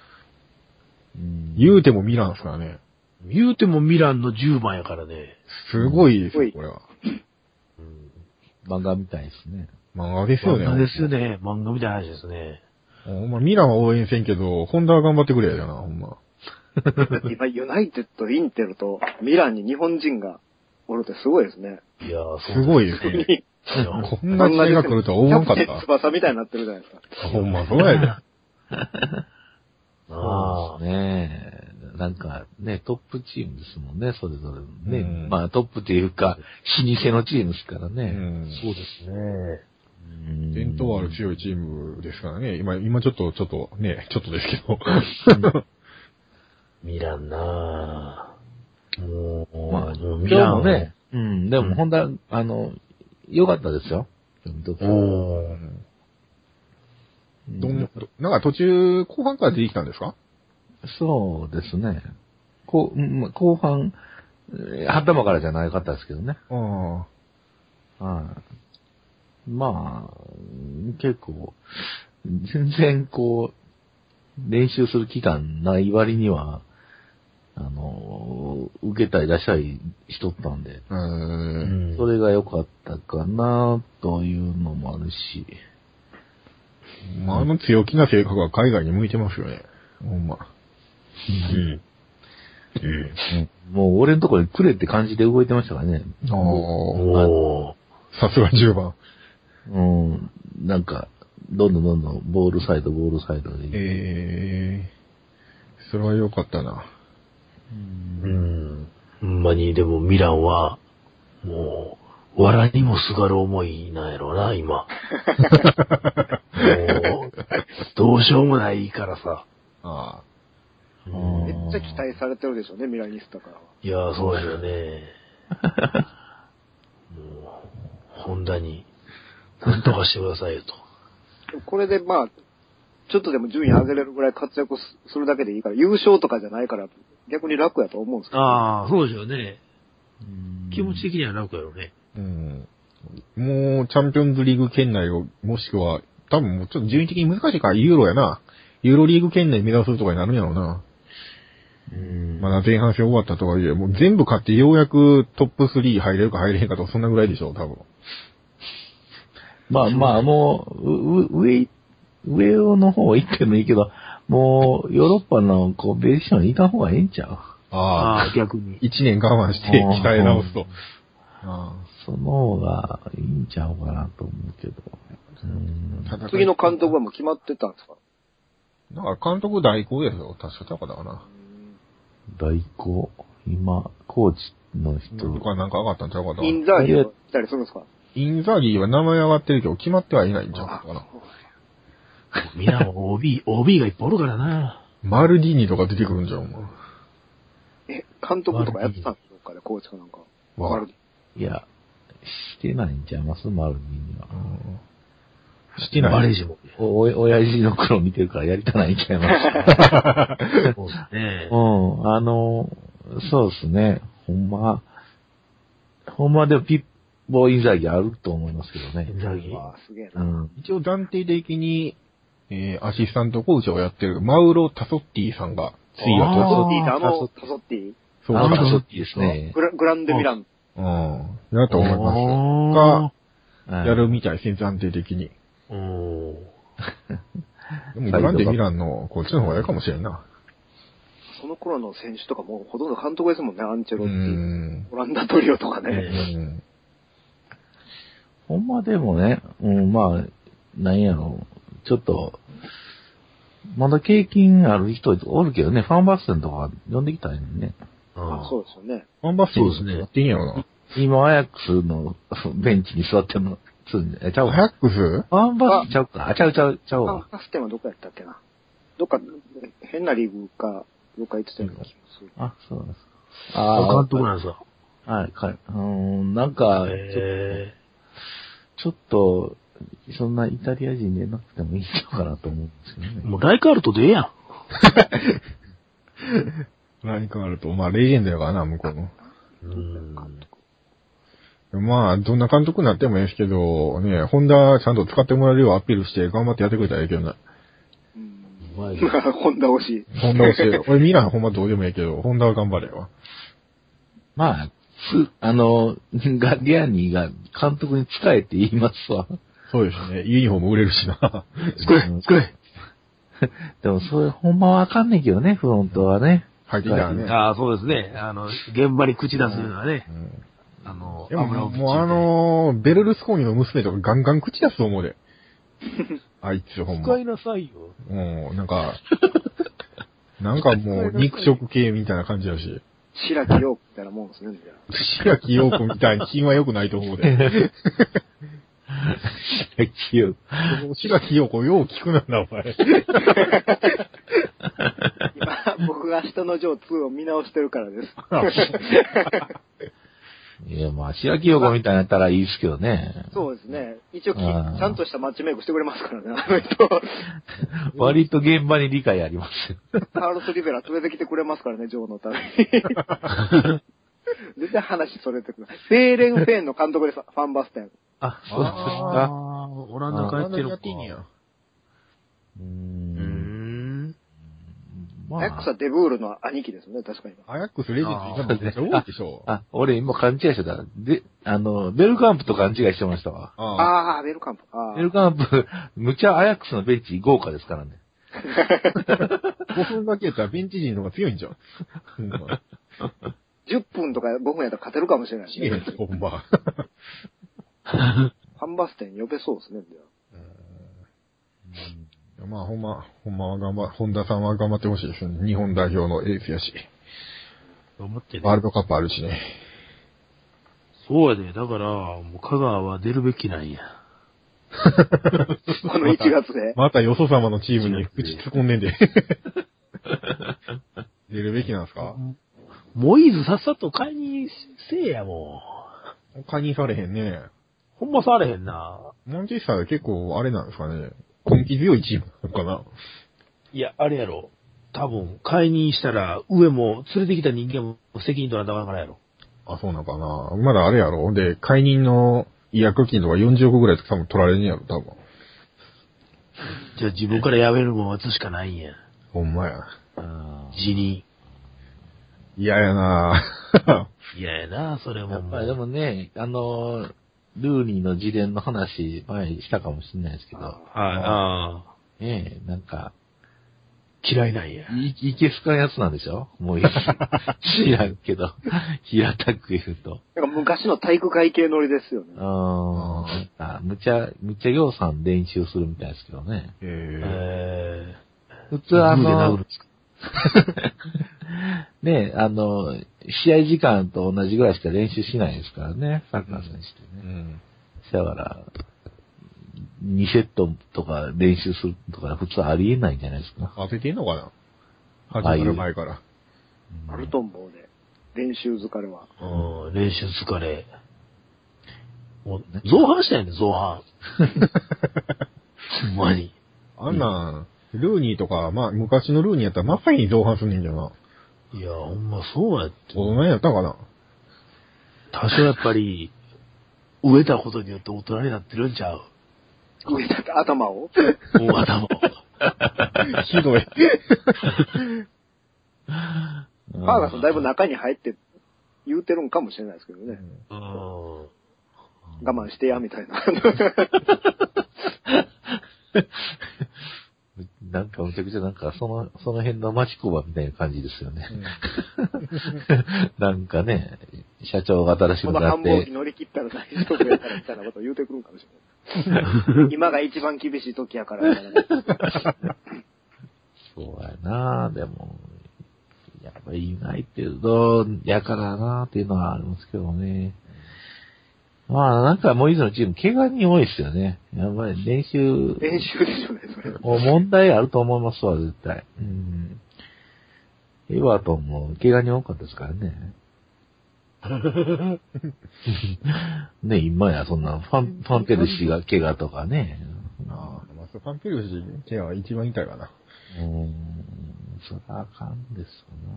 言うてもミランですからね。 言うてもミランの10番やからね。 すごいですよ、これは。 漫画みたいですね。 漫画ですよね。 漫画ですよね。漫画みたいな話ですね。 ほんま、ミランは応援せんけど、ホンダは頑張ってくれやな、ほんま。 今、ユナイテッド、インテルとミランに日本人がおるってすごいですね。 いやすごいですね。こんな時代が来るとは思わんかった。 キャプテン翼みたいになってるじゃないですか。 ほんま、そうやで。 そうですね。なんかね、トップチームですもんね、それぞれね。まあトップっていうか、老舗のチームですからね。 そうですね。 伝統ある強いチームですからね。今ちょっとね、ちょっとですけど。 ミランなぁ。 まあ、ミランはね。でも、ホンダ、良かったですよ。 なんか途中、後半から出てきたんですか？ そうですね。後半、頭からじゃなかったですけどね。 まあ、結構、全然こう、練習する期間ない割には、受けたり出したりしとったんで、それが良かったかなというのもあるし。 まあ、強気な性格は海外に向いてますよね。ほんま。 もう俺のところにくれって感じで動いてましたからね。 おー。さすが10番。 なんか、どんどんボールサイドで。 それは良かったな。 ほんまに、でもミランは、もう、藁にもすがる思いなんやろな、今。もう、どうしようもないからさ。 ああ。 めっちゃ期待されてるでしょうね、ミラニスタからは。 いや、そうですよね。もう、ホンダに、なんとかしてくださいよと。 これでまあ、ちょっとでも順位上げれるぐらい活躍するだけでいいから、優勝とかじゃないから、逆に楽やと思うんですけど。 ああ、そうですよね。気持ち的には楽やろね。 もう、チャンピオンズリーグ圏内を、もしくは、多分もうちょっと順位的に難しいから、ユーロやな。ユーロリーグ圏内目指すとかになるんやろうな。まだ前半戦終わったとはいえ、もう全部勝ってようやくトップ3入れるか入れへんかとか、そんなぐらいでしょう、多分。 まあ、もう、上の方行ってもいいけど、もう、ヨーロッパの、ベーションに行かん方がええんちゃう？ ああ、逆に。 1年我慢して鍛え直すと。 その方がいいんちゃうかなと思うけど。 次の監督はもう決まってたんですか？ なんか監督代行ですよ。確かちゃうかだかな。 代行今、コーチの人。 とかなんか上がったんちゃうかだ。 インザーギーが来たりするんですか？ インザーギーは名前上がってるけど、決まってはいないんちゃうかな。 みんなも OB がいっぱいおるからな。 マルディーニとか出てくるんじゃん、もう。 監督とかやってたんですかね、コーチかなんか。 いや、してないんちゃいますマルディには。 してない。 バレージも。 親父の苦労見てるからやりたないんちゃいますそうですね。 そうですね。ほんまでもピッボーインザーギあると思いますけどね。 インザーギすげえな。 一応暫定的に、アシスタントコーチをやってるマウロ・タソッティさんが、 タソッティってタソッティ。 そう、 タソッティですね。 グランデミラン。 やと思いますが、やるみたいですね、暫定的に。でもグランデミランのこっちの方がいいかもしれんな。 その頃の選手とかもほとんど監督ですもんね、アンチェロッティ。オランダトリオとかね。 ほんまでもね、まあ、なんやろ、ちょっと、まだ経験ある人おるけどね、ファンバステンとか呼んできたらいいのにね。 そうですよね。 ファンバステンそうですね。やっていいんやろな。 今、アヤックスのベンチに座ってるの、ちゃうアヤックス？ ファンバステンちゃうか。ちゃう。 ファンバステンはどこやったっけな。どっか、変なリーグか、どっか行ってたような気がする。 そうです。 監督なんですか？ はい、なんか、ちょっと、そんなイタリア人でなくてもいいんちゃうかなと思うんですけどね。 もうライカールトでええやん。 ライカールト、まあレジェンドやからな、向こうの。まあ、どんな監督になってもいいですけど、ね、ホンダちゃんと使ってもらえるようアピールして頑張ってやってくれたらいいけどな。 ホンダ推し。 ホンダ推し。俺ミランほんまどうでもいいけど、ホンダは頑張れよ。 まあ、ガリアーニが監督に使えって言いますわ。 そうですね。ユニフォーム売れるしな。 作れ。 でも、それほんまはわかんないけどね、フロントはね。 入ってきたらね。 ああ、そうですね。現場に口出すようなね。 もうベルルスコーニの娘とかガンガン口出すと思うで。あいつほんま。 使いなさいよ。 なんかもう肉食系みたいな感じだし。 白木陽子みたいなもんですね。 白木陽子みたいに品は良くないと思うで。白木陽子よう聞くなんだ、お前。 今、僕が明日のジョー2を見直してるからです。 いや、まあ、白木陽子みたいになったらいいですけどね。 そうですね。一応ちゃんとしたマッチメイクしてくれますからね、あの人。 割と現場に理解ありますよ。 カーロス・リベラ連れてきてくれますからね、ジョーのために。 全然話それてくる。フェーレンフェーンの監督です、ファンバステン。 あ、そうですか。 オランダ帰ってるやか。 ってんねや。 まアヤックスはデブールの兄貴ですね、確かに。 アヤックスレジェンドめっちゃ多いでしょ。 俺今勘違いしてた。で、ベルカンプと勘違いしてましたわ。 あー、ベルカンプ。 ベルカンプ、むちゃアヤックスのベンチ豪華ですからね。 5分だけやったらベンチ陣の方が強いんじゃん。 10分とか5分やったら勝てるかもしれないちげえんすほんま。 ファンバステン呼べそうですね、 まあ、ほんまは本田さんは頑張ってほしいですね。日本代表のエースやし。 頑張ってね。 ワールドカップあるしね。 そうやで。だから、もう香川は出るべきなんや。 この1月で。 またよそ様のチームに口突っ込んでんで。出るべきなんすか？ モイーズさっさと買いにせえや、も解任されへんね。 う。ほんまされへんな。 マンチェスターは結構あれなんですかね。根気強いチームなのかな。 いや、あれやろ。多分、解任したら、上も連れてきた人間も責任取らなあかんからやろ。 あ、そうなのかな。まだあれやろ。で、解任の違約金とか40億ぐらいとか多分取られるんやろ、多分。 じゃあ自分から辞めるもん待つしかないんや。 ほんまや。 辞任。 嫌やなぁ。 嫌やな、それも。 やっぱりでもね、ルーニーの自伝の話、前にしたかもしれないですけど、ねえ、なんか、 嫌いなんや。 いけすかんやつなんでしょもう知らんけど、平たく言うと。 なんか昔の体育会系乗りですよね。 むちゃ行さん練習するみたいですけどね。普通ねえ、試合時間と同じぐらいしか練習しないですからね、サッカー選手ってね。だから、2セットとか練習するとか普通ありえないんじゃないですか。 当ててんのかな始まる前から。 あると思うね。練習疲れは。 練習疲れ。もう、造反したんやね、造反。ほんまに。 あんなん、ルーニーとか、まあ、昔のルーニーやったら真っ先に造反すんねんじゃな。 いや、ほんまそうやって。 大人やったかな。 多少やっぱり、植えたことによって大人になってるんちゃう。 植えた頭を大頭を。 ひどい。 ファーガソンだいぶ中に入って言うてるんかもしれないですけどね。我慢してや、みたいな。 なんかむちゃくちゃなんかその辺の町工場みたいな感じですよね。なんかね、社長が新しくこのなって。 繁忙期乗り切ったら大丈夫やからみたいなことを言うてくるんかもしれない。今が一番厳しい時やからみたいな。 そうやなでも、やっぱりユナイテッドやからなっていうのはありますけどね。まあなんかモイーズのチーム、怪我人多いですよね。やっぱり練習練習でしょうね、それ。 もう問題あると思いますわ、絶対。エバートンも怪我人多かったですからね。ね、今やそんなファンペルシーが怪我とかね。 ファンペルシー怪我は一番痛いかな。 そりゃあかんです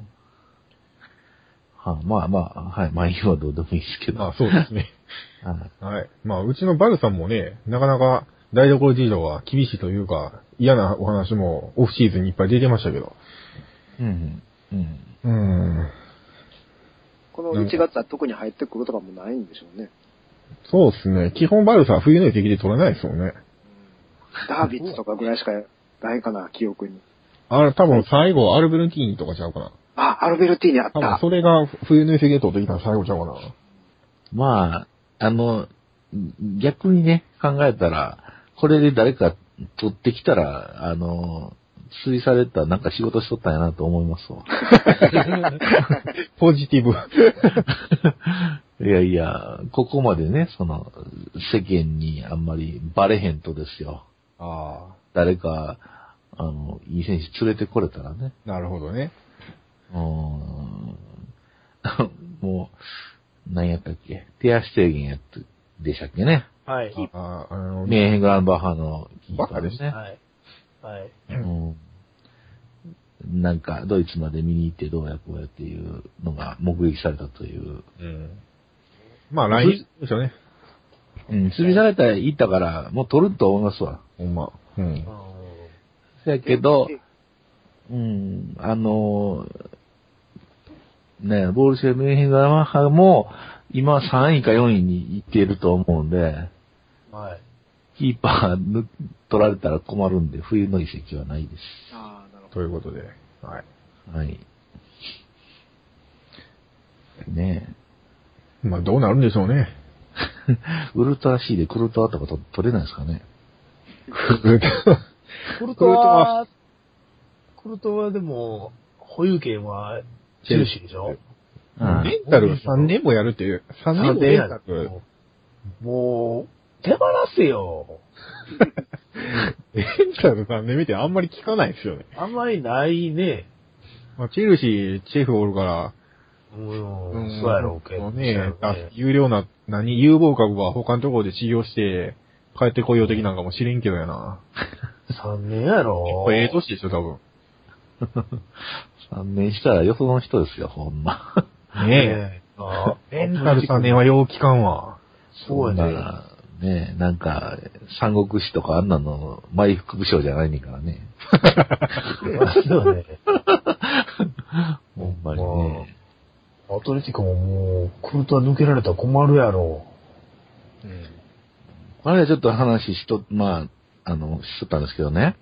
よな。まあ、今はどうでもいいですけど。 まあそうですね。はい。まあうちのバルさんもね、なかなか台所事情は厳しいというか、嫌なお話もオフシーズンにいっぱい出てましたけど。 この1月は特に入ってくるとかもないんでしょうね。 そうですね。基本バルサは冬の移籍で取れないですよね。 ダービッツとかぐらいしかないかな、記憶に。 多分最後アルベルティーニとかちゃうかな。 アルベルティーニあった。 多分それが冬の移籍で取ってきたら最後ちゃうかな。 まあ、逆にね、考えたら、これで誰か取ってきたら、推されたらなんか仕事しとったんやなと思いますわ。 ポジティブ。 いや、ここまでね、世間にあんまりバレへんとですよ。誰か、いい選手連れてこれたらね。 なるほどね。 もう、何やったっけテアシュテーゲンでしたっけね。 はい。 メーヘングランバッハのバカですね。 はい。はい。 なんか、ドイツまで見に行ってどうやこうやっていうのが目撃されたという。 うん。まあ、来年でしょうね。 うん、釣りされたら行ったから、もう取ると思いますわ。 ほんま。うん。 そやけど、うん、ね、ボールシェムヘンガーマッハも、今3位か4位に行っていると思うんで、 はい。 キーパー取られたら困るんで、冬の移籍はないです。 ああ、なるほということで、はい。 はい。ねまあ、どうなるんでしょうね。 ウルトラ C でクルトワとか取れないですかね。 クルトワでも、保有権はチェルシーでしょ？ うん。 レンタル3年もやるっていう。3年もレンタル。 もう、手放せよ。 レンタル3年見てあんまり聞かないですよね。 あんまりないね。 まあ、チェルシー、チェフおるから、 そうやろうけどね。有料な、有望株は他のところで治療して、帰ってこいよ的なんかもしれんけどやな。 3年やろ。 ええ年でしょ、多分。 3年したらよその人ですよ、ほんま。 ねえ。レンタル3年はよう聞かんわ。 そうやね。 ねえ、なんか、三国志とかあんなの、前副部将じゃないねんからね。 そうね。 ほんまにね。 アトレティコももう、クルトワ抜けられたら困るやろ。 うん。これはちょっと話しとったんですけどね。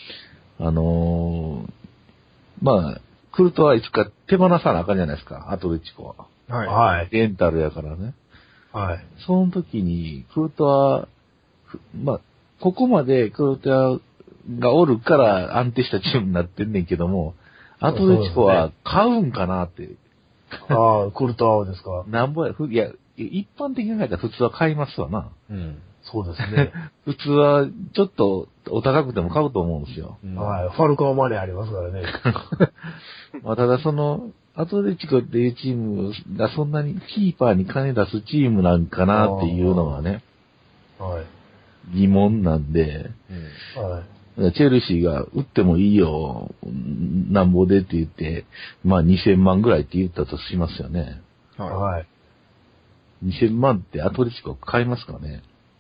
まあ、クルトはいつか手放さなあかんじゃないですか、アトレティコは。 はい。 はい。 レンタルやからね。 はい。 その時に、クルトワ、まあ、ここまでクルトワがおるから安定したチームになってんねんけども、アトレティコは買うんかなって。 ああ、クルトワですか。 なんぼや、いや、一般的に考えたら普通は買いますわな。 うん。 そうですね。 普通は、ちょっとお高くても買うと思うんですよ。 はい。ファルカオマネーありますからね。 まあ、ただその、アトレティコっていうチームがそんなにキーパーに金出すチームなんかなっていうのがね、 はい。 疑問なんで、 はい。 チェルシーが打ってもいいよ、なんぼでって言って、まあ2000万ぐらいって言ったとしますよね。 はい。 2000万ってアトレティコ買いますかね。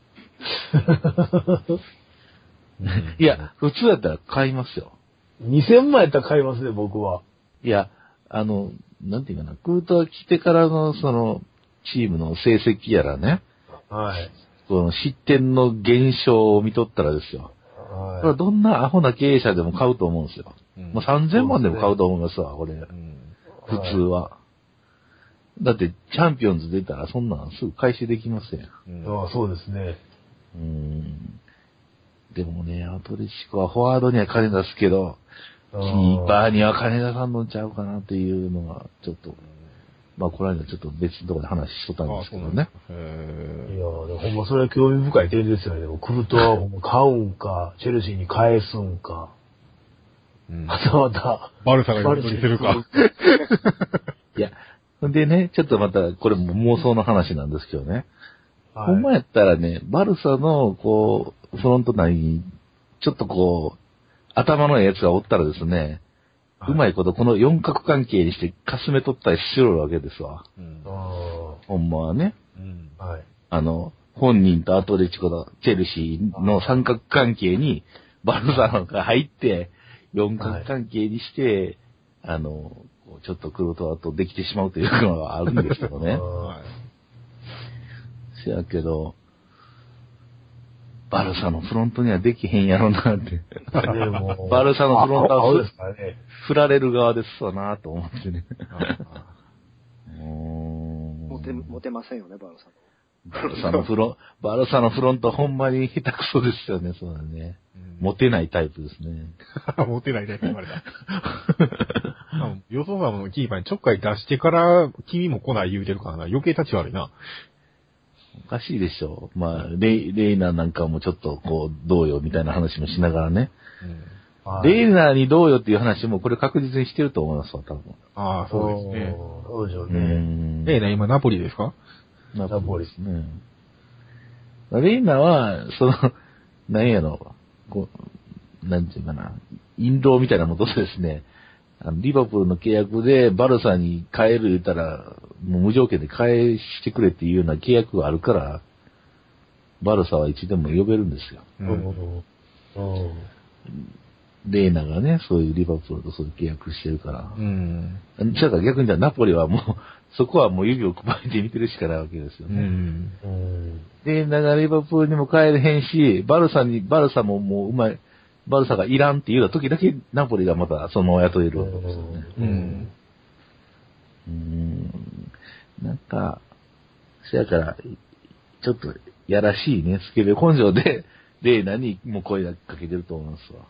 いや、普通だったら買いますよ。 2000万やったら買いますね、僕は。 いや、なんていうかな、クルトワ来てからのその、チームの成績やらね、 はい。 この失点の減少を見とったらですよ。これはどんなアホな経営者でも買うと思うんですよ。もう3000万でも買うと思いますわ、これ。普通は。だって、チャンピオンズ出たらそんなんすぐ回収できますよ。 ああ、そうですね。 でもね、アトレティコはフォワードには金出すけど、キーパーには金出さんのちゃうかなっていうのが、ちょっと、まあ、この間ちょっと別のところで話しとったんですけどね。 いやでもほんまそれは興味深い点ですよね。でもクルトワを買うんか、チェルシーに返すんか。またまた。 バルサが横取りするか。 いや、でね、ちょっとまた、これも妄想の話なんですけどね。ほんまやったらね、バルサの、こう、フロント内に、ちょっとこう、頭のやつがおったらですね、うまいことこの四角関係にしてかすめ取ったりしろるわけですわ。ほんまはね。 はい。 本人とアトレティコとチェルシーの三角関係にバルサのが入って、四角関係にして、ちょっとクルトワとできてしまうというのがあるんですけどね。せやけど、バルサのフロントにはできへんやろなって。バルサのフロントは振られる側ですわなと思ってね。 モテませんよね、バルサの。 バルサのフロントほんまに下手くそですよね、そうだね。モテないタイプですね。 モテないタイプ言われた。よそ様のキーパーにちょっかい出してから君も来ない言うてるからな。余計立ち悪いな。 おかしいでしょ。まあ、レイナーなんかもちょっとこう、どうよみたいな話もしながらね。レイナーにどうよっていう話もこれ確実にしてると思いますわ、多分。 ああ、そうですね。 そうでしょうね。 レイナー今ナポリですか？ ナポリですね。レイナーは、なんやろ、こう、なんていうかな、印籠みたいなものとですね、 リバプールの契約でバルサに変える言ったら、もう無条件で返してくれっていうような契約があるから、バルサはいつでも呼べるんですよ。レーナがね、そういうリバプールとそういう契約してるから。だから逆にナポリはもう、そこはもう指をくばいて見てるしかないわけですよね。レーナがリバプールにも帰れへんし、バルサももううまい、バルサがいらんっていう時だけナポリがまたそのまま雇えるわけですよね。なんか、そやから、ちょっとやらしいね、スケベ根性で、レーナにもう声かけてると思いますわ。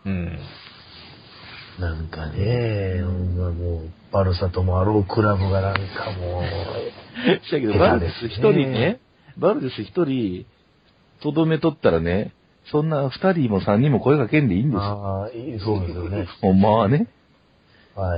なんかね、もう、バルサともあろうクラブがなんかもう、 だけど、バルデス一人、とどめとったらね、そんな二人も三人も声かけんでいいんですよ。 ああ、そうですよね。 ほんまはね。 はい。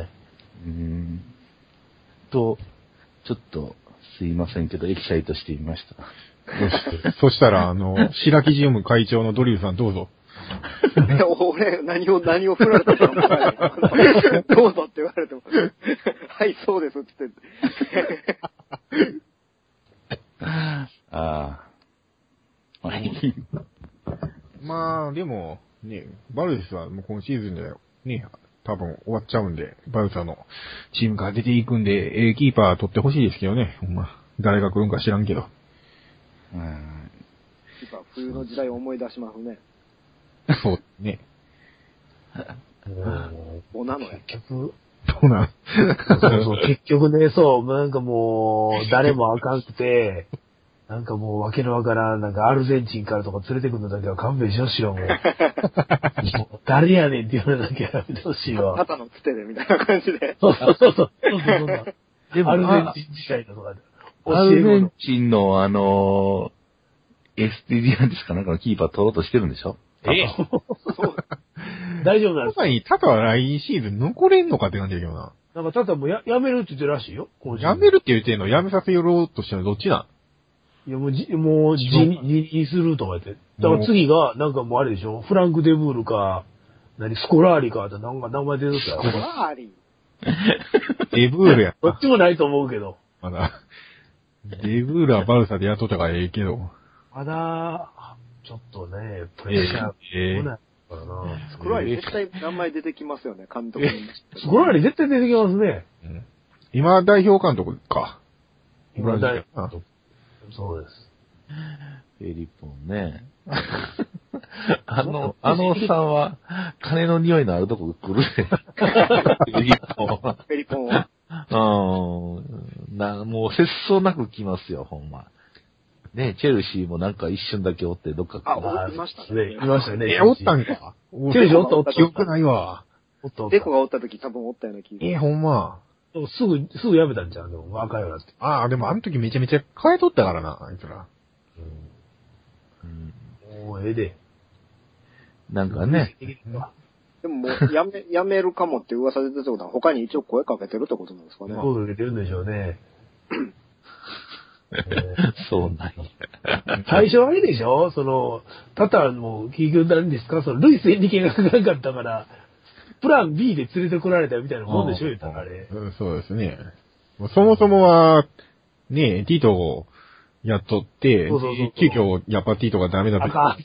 ちょっと、すいませんけど、エキサイトしてみました。 そしたら、白木ジム会長のドリルさんどうぞ。 俺、何を振られたのかどうぞって言われても。はい、そうですって言って。 まあ、でも、ね、バルデスはもう今シーズンで、ね、多分終わっちゃうんで、バルサのチームから出ていくんで、キーパー取ってほしいですけどね。ほんま、誰が来るんか知らんけど。 冬の時代を思い出しますね。 そうね。 おなのや。 結局、 そうなん。 そう結局ね、なんかもう、誰もあかんくて、なんかもうわけのわからん、なんかアルゼンチンからとか連れてくるのだけは勘弁しろしよ、もう。誰やねんって言われなきゃやめてほしいわ。 肩のつてでみたいな感じで。 そう。でも、アルゼンチン時代だとかで。 アルゼンチンのエスティリアンですかなんかのキーパー取ろうとしてるんでしょ？ 大丈夫なんですか？ タカは来シーズン残れんのかって感じだけどな。 なんかタカもやめるって言ってるらしいよ。 やめるって言ってんのやめさせようとしてるのどっちなんいやもう辞任するとか言って。だから次が、なんかもうあれでしょフランク・デブールか、スコラーリかってなんか名前出てたら。 スコラーリデブールやった。 どっちもないと思うけど。 まだ。デブールはバルサで雇ったからええけど。 まだ、ちょっとね、プレッシャー来ないからな。 スコラーリ絶対名前出てきますよね、監督に。 スコラーリ絶対出てきますね。 今代表監督か。 今代表監督。そうです。 フェリポンね。あのおっさんは、金の匂いのあるとこ来るね。フェリポンは。 フェリポンは。 もう節操なく来ますよ、ほんま。ね、チェルシーもなんか一瞬だけおってどっかいましたね。 いましたね。 おったんか。 チェルシーおった。 記憶ないわ。 デコがおった時多分おったような気が。 ほんま。 すぐ辞めたんじゃん、でも若いようになって。 でもあの時めちゃめちゃ変えとったからな、あいつら。 もうええで。 なんかね。 でももうやめるかもって噂出てたことは他に一応声かけてるってことなんですかね。 声かけてるんでしょうね。 そうなんや。 最初あれでしょタタも結局何ですかルイス・エンリケがかかんかったから、プラン B で連れてこられたみたいなもんでしょ、言ったらあれ。 そうですね。そもそもは、ね、ティートを雇って、急遽やっぱティートがダメだと言って、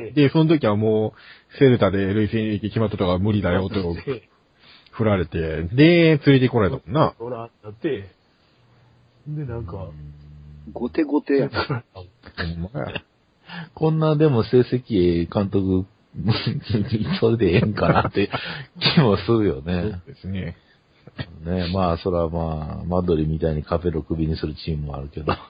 で、その時はもう、セルタでルイス・エンリケ決まったとか無理だよと、振られて、で、連れてこられたもんな。 ほら、だって、で、なんか、 ゴテゴテやな。 こんなでも成績監督、それでええんかなって気もするよね。 そうですね。 ねまあ、それはまあ、マドリみたいにカペロ首にするチームもあるけど。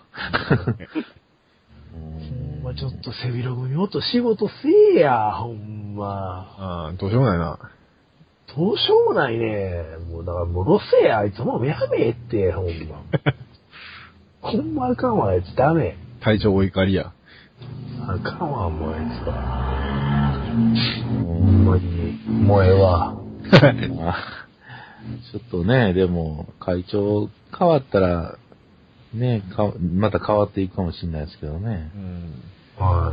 まあちょっと背広組もっと仕事せえや、ほんま。 どうしようもないな。 どうしようもないね。もうだからもうロせえや、あいつもうやめえって、ほんま。ほんまあかんわ、あいつダメ。 体調お怒りや。 あかんわ、もうあいつは。ほんまに、もうええわ。 ちょっとね、でも、会長変わったら、ね、また変わっていくかもしれないですけどね。 はい。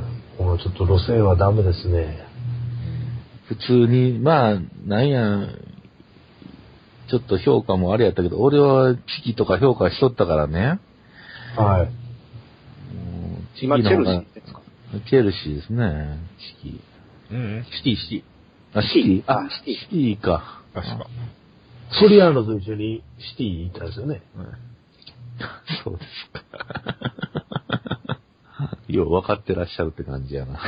もうちょっと路線はダメですね。 普通に、まあ、なんや、 ちょっと評価もあれやったけど、俺はチキとか評価しとったからね。 はい。 チキの方が今チェルシーですか？ チェルシーですね、チキ。 シティ、シティ。 あ、シティあシティシティか。 確か。 ソリアーノと一緒にシティ行ったんですよね。 そうですか。よう分かってらっしゃるって感じやな。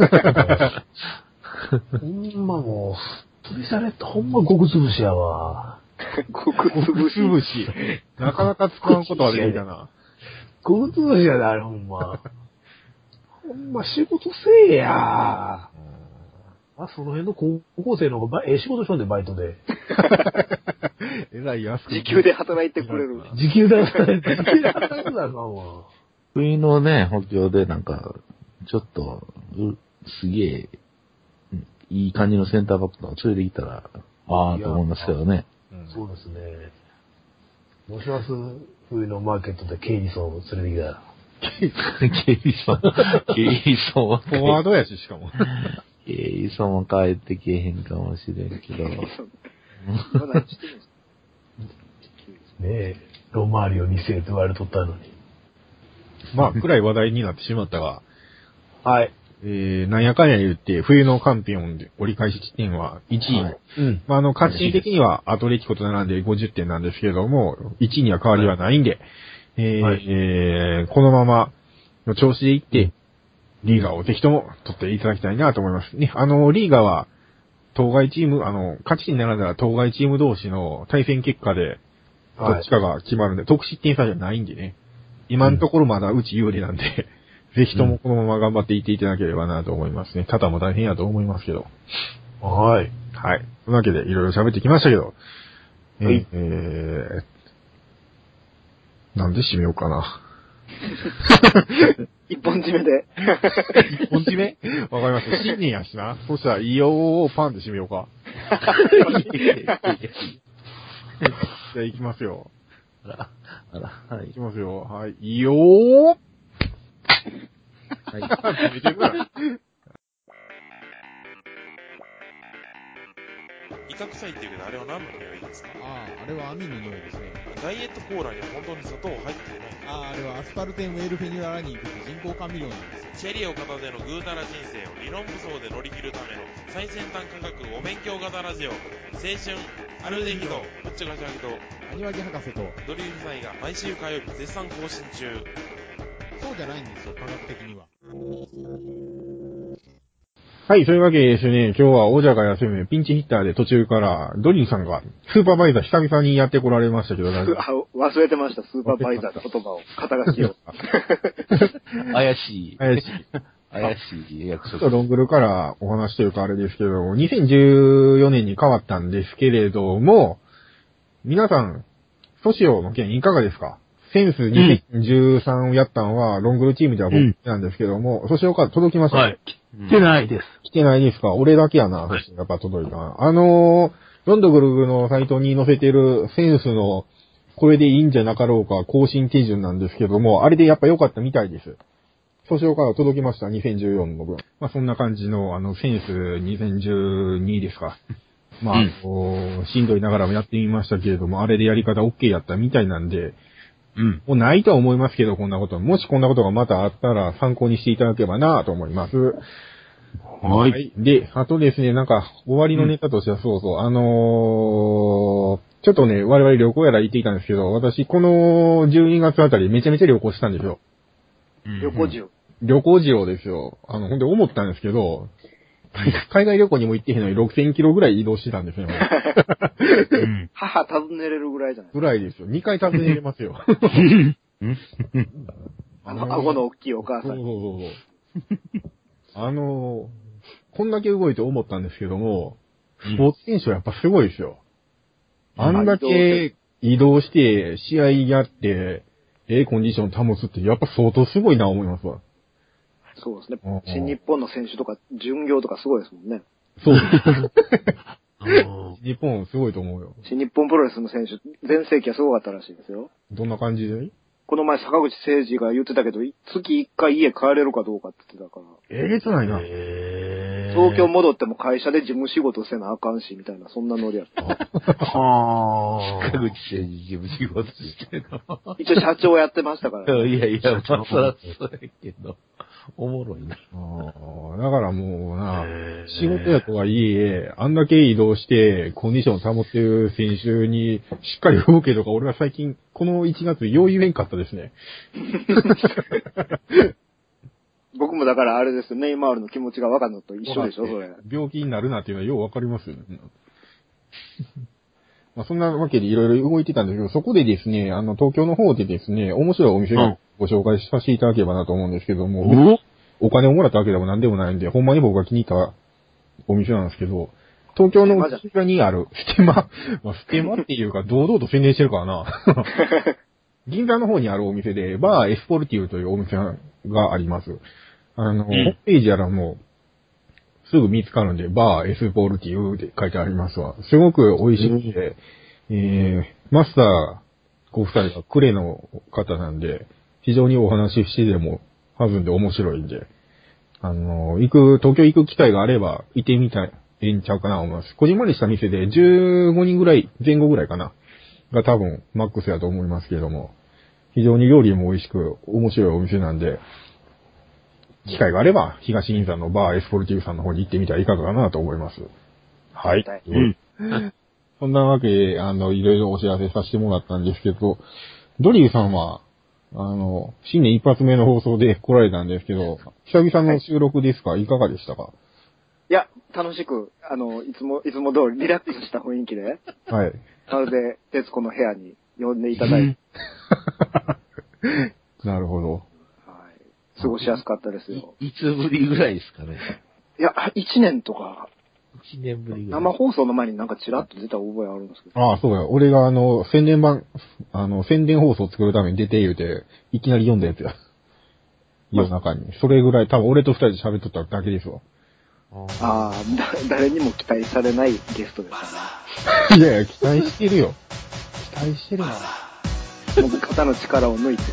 ほんまもう、取りされた、ほんまごくつぶしやわ。 ごくつぶし。 つぶし。なかなか使わんことは出てきたな。 ごくつぶしやで、あれほんま。ほんま仕事せえや。あ、その辺の高校生の方が仕事しとんで、バイトで。 えらい安く。 時給で働いてくれる。 時給で働いて、時給で働くなあかんわ。 冬のね、補強でなんか、ちょっと、すげえ、いい感じのセンターバックとか連れてきたら、ああと思いますけどね。 そうですね。どうします？冬のマーケットでケイリソンを連れてきたら。 ケイリソンはフォワードやし、しかも。 ケイリソンは帰ってけえへんかもしれんけど。 まだしてるんですねえ、ロマーリオ2世と言われとったのに。 まあ、くらい話題になってしまったが、 はい。 なんやかんや言って、冬のカンピオンで折り返し地点は1位。 はい、 まあ、勝ち点的にはアトレティコと並んで50点なんですけれども、1位には変わりはないんで、このままの調子でいって、リーガーをぜひとも取っていただきたいなと思います。ね、リーガーは、当該チーム、勝ち点に並んだら当該チーム同士の対戦結果で、どっちかが決まるんで、得失点差じゃないんでね。今のところまだうち有利なんで、ぜひともこのまま頑張っていっていただければなと思いますね。ただも大変やと思いますけど。 はい。 はい。というわけで、いろいろ喋ってきましたけど、なんで締めようかな。 一本締めで。 一本締めわかりました。新年やしな。そしたら、いいよーパンで締めようか。じゃあ行きますよ。 あら、はい行き。ますよ。はい。いいよーはい。 締めてくれ。 威嚇臭いっていうけど、あれは何の匂いですか？ ああ、あれはアミンの匂いですね。 ダイエットコーラには本当に砂糖入っていない。 あれはアスパルテンウェルフェニュララニンという人工甘味料なんですよ。 チェリーを片手のぐうたら人生を理論武装で乗り切るための最先端科学お勉強型ラジオ、青春アルデヒドぶっちゃかしゃぎとアニワギ博士と、 ドリル夫妻が毎週火曜日絶賛更新中。 そうじゃないんですよ、科学的には。 はい、そういうわけでですね、今日は王者が休むピンチヒッターで途中からドリンさんがスーパーバイザー久々にやってこられましたけど、 あ忘れてました、スーパーバイザーって言葉を、肩書きを。 怪しい。 怪しい。 怪しい約ちょっと束。 ロングルからお話というかあれですけど、2014年に変わったんですけれども、皆さん、ソシオの件いかがですか？センス2013をやったのは、ロングルチームでは僕なんですけども、ソシオから届きました。 はい。来てないです。 来てないですか？俺だけやな、 はいやっぱ届いたな。ロンドグルのサイトに載せてるセンスの、これでいいんじゃなかろうか、更新手順なんですけども、あれでやっぱ良かったみたいです。訴訟から届きました、2014の分。まあそんな感じの、センス2012ですか。まあ、しんどいながらもやってみましたけれども、あれでやり方 OK やったみたいなんで、もうないとは思いますけど、こんなこと。もしこんなことがまたあったら参考にしていただければなと思います。 はいはい。で、あとですね、なんか、終わりのネタとしてはそうそう、ちょっとね、我々旅行やら行っていたんですけど、私、この12月あたりめちゃめちゃ旅行したんですよ。 旅行中。 旅行需要ですよ。ほんで思ったんですけど、海外旅行にも行ってへんのに6000キロぐらい移動してたんですよ。 母訪ねれるぐらいじゃないぐらいですよ。2回訪ねれますよ。 顎の大きいお母さ。 そうんそう。こんだけ動いて思ったんですけども、スポーツ選手はやっぱすごいですよ。あんだけ移動して、試合やって、コンディション保つって、やっぱ相当すごいな思いますわ。 そうですね。新日本の選手とか、巡業とかすごいですもんね。 そうです。日本すごいと思うよ。 新日本プロレスの選手、全盛期はすごかったらしいですよ。 どんな感じでこの前坂口誠二が言ってたけど、月1回家帰れるかどうかって言ってたから。 えげつないな。 東京戻っても会社で事務仕事せなあかんし、みたいな、そんなノリやった。 は坂口誠二事務仕事してるの。 一応社長やってましたからね。 いやいや、まあ、そらそうやけど、おもろいな。 だからもうな、仕事やとはいえ、あんだけ移動してコンディションを保ってる選手にしっかり動けとか、俺は最近、この1月よう言えんかったですね。 僕もだからあれですよ、ネイマールの気持ちが分かるのと一緒でしょ、それ。 病気になるなっていうのはようわかりますよね。まあそんなわけでいろいろ動いてたんですけど、そこでですね、東京の方でですね、面白いお店をご紹介させていただければなと思うんですけども、お金をもらったわけでも何でもないんで、ほんまに僕が気に入ったお店なんですけど、東京の内側にあるステマ、まあ、ステマっていうか堂々と宣伝してるからな。銀座の方にあるお店で、バーエスポルティブというお店があります。ホームページやらもう、すぐ見つかるんで、バーエスポルティブって書いてありますわ。すごく美味しくて、マスターご夫妻がクレの方なんで、非常にお話ししてでも弾んで面白いんで、東京行く機会があれば行ってみたい、んちゃうかなと思います。こじんまりした店で15人ぐらい、前後ぐらいかな。が多分マックスやと思いますけれども、非常に料理も美味しく面白いお店なんで、機会があれば東銀座のバーエスポルティブさんの方に行ってみたらいかがかなと思います。はい。そんなわけで、いろいろお知らせさせてもらったんですけど、ドリーさんは、新年一発目の放送で来られたんですけど、久々の収録ですか、いかがでしたか？ いや、楽しく、いつも通りリラックスした雰囲気で、 はい。 なので、徹子の部屋に呼んでいただいて。 なるほど。 はい。過ごしやすかったですよ。 いつぶりぐらいですかね。 いや、1年とか。 1年ぶりぐらい。 生放送の前になんかチラッと出た覚えあるんですけど。 ああ、そうや。俺が宣伝放送を作るために出て言うて、いきなり読んだやつや。夜中に。それぐらい、多分俺と二人で喋っとっただけですわ。 ああ、誰にも期待されないゲストですかね。いやいや、期待してるよ。期待してるな。 もう肩の力を抜いて。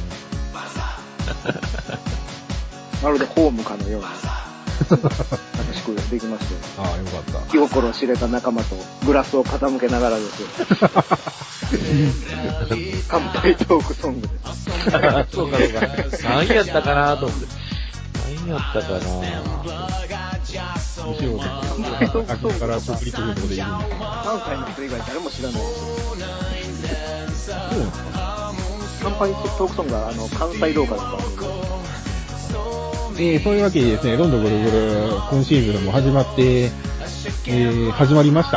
まるでホームかのように。楽しくできましたよ。 ああ、よかった。 気心を知れた仲間とグラスを傾けながらですよ。乾杯トークソングです。 そうかそうか。何やったかなと思って。何やったかなむしろ、乾杯トークソングから国立風とでいるんだ。 関西の人以外誰も知らない。 そうなんですか？ 乾杯トークソングは関西ローカルとか。 そういうわけでですね、ロンドぐるぐる今シーズンも始まって、始まりました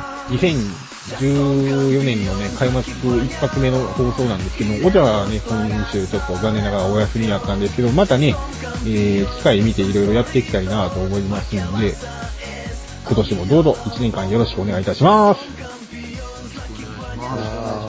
。2014年のね、開幕一発目の放送なんですけど、おじゃはね、今週ちょっと残念ながらお休みだったんですけど、またね、機会見ていろいろやっていきたいなと思いますので、今年もどうぞ1年間よろしくお願いいたします。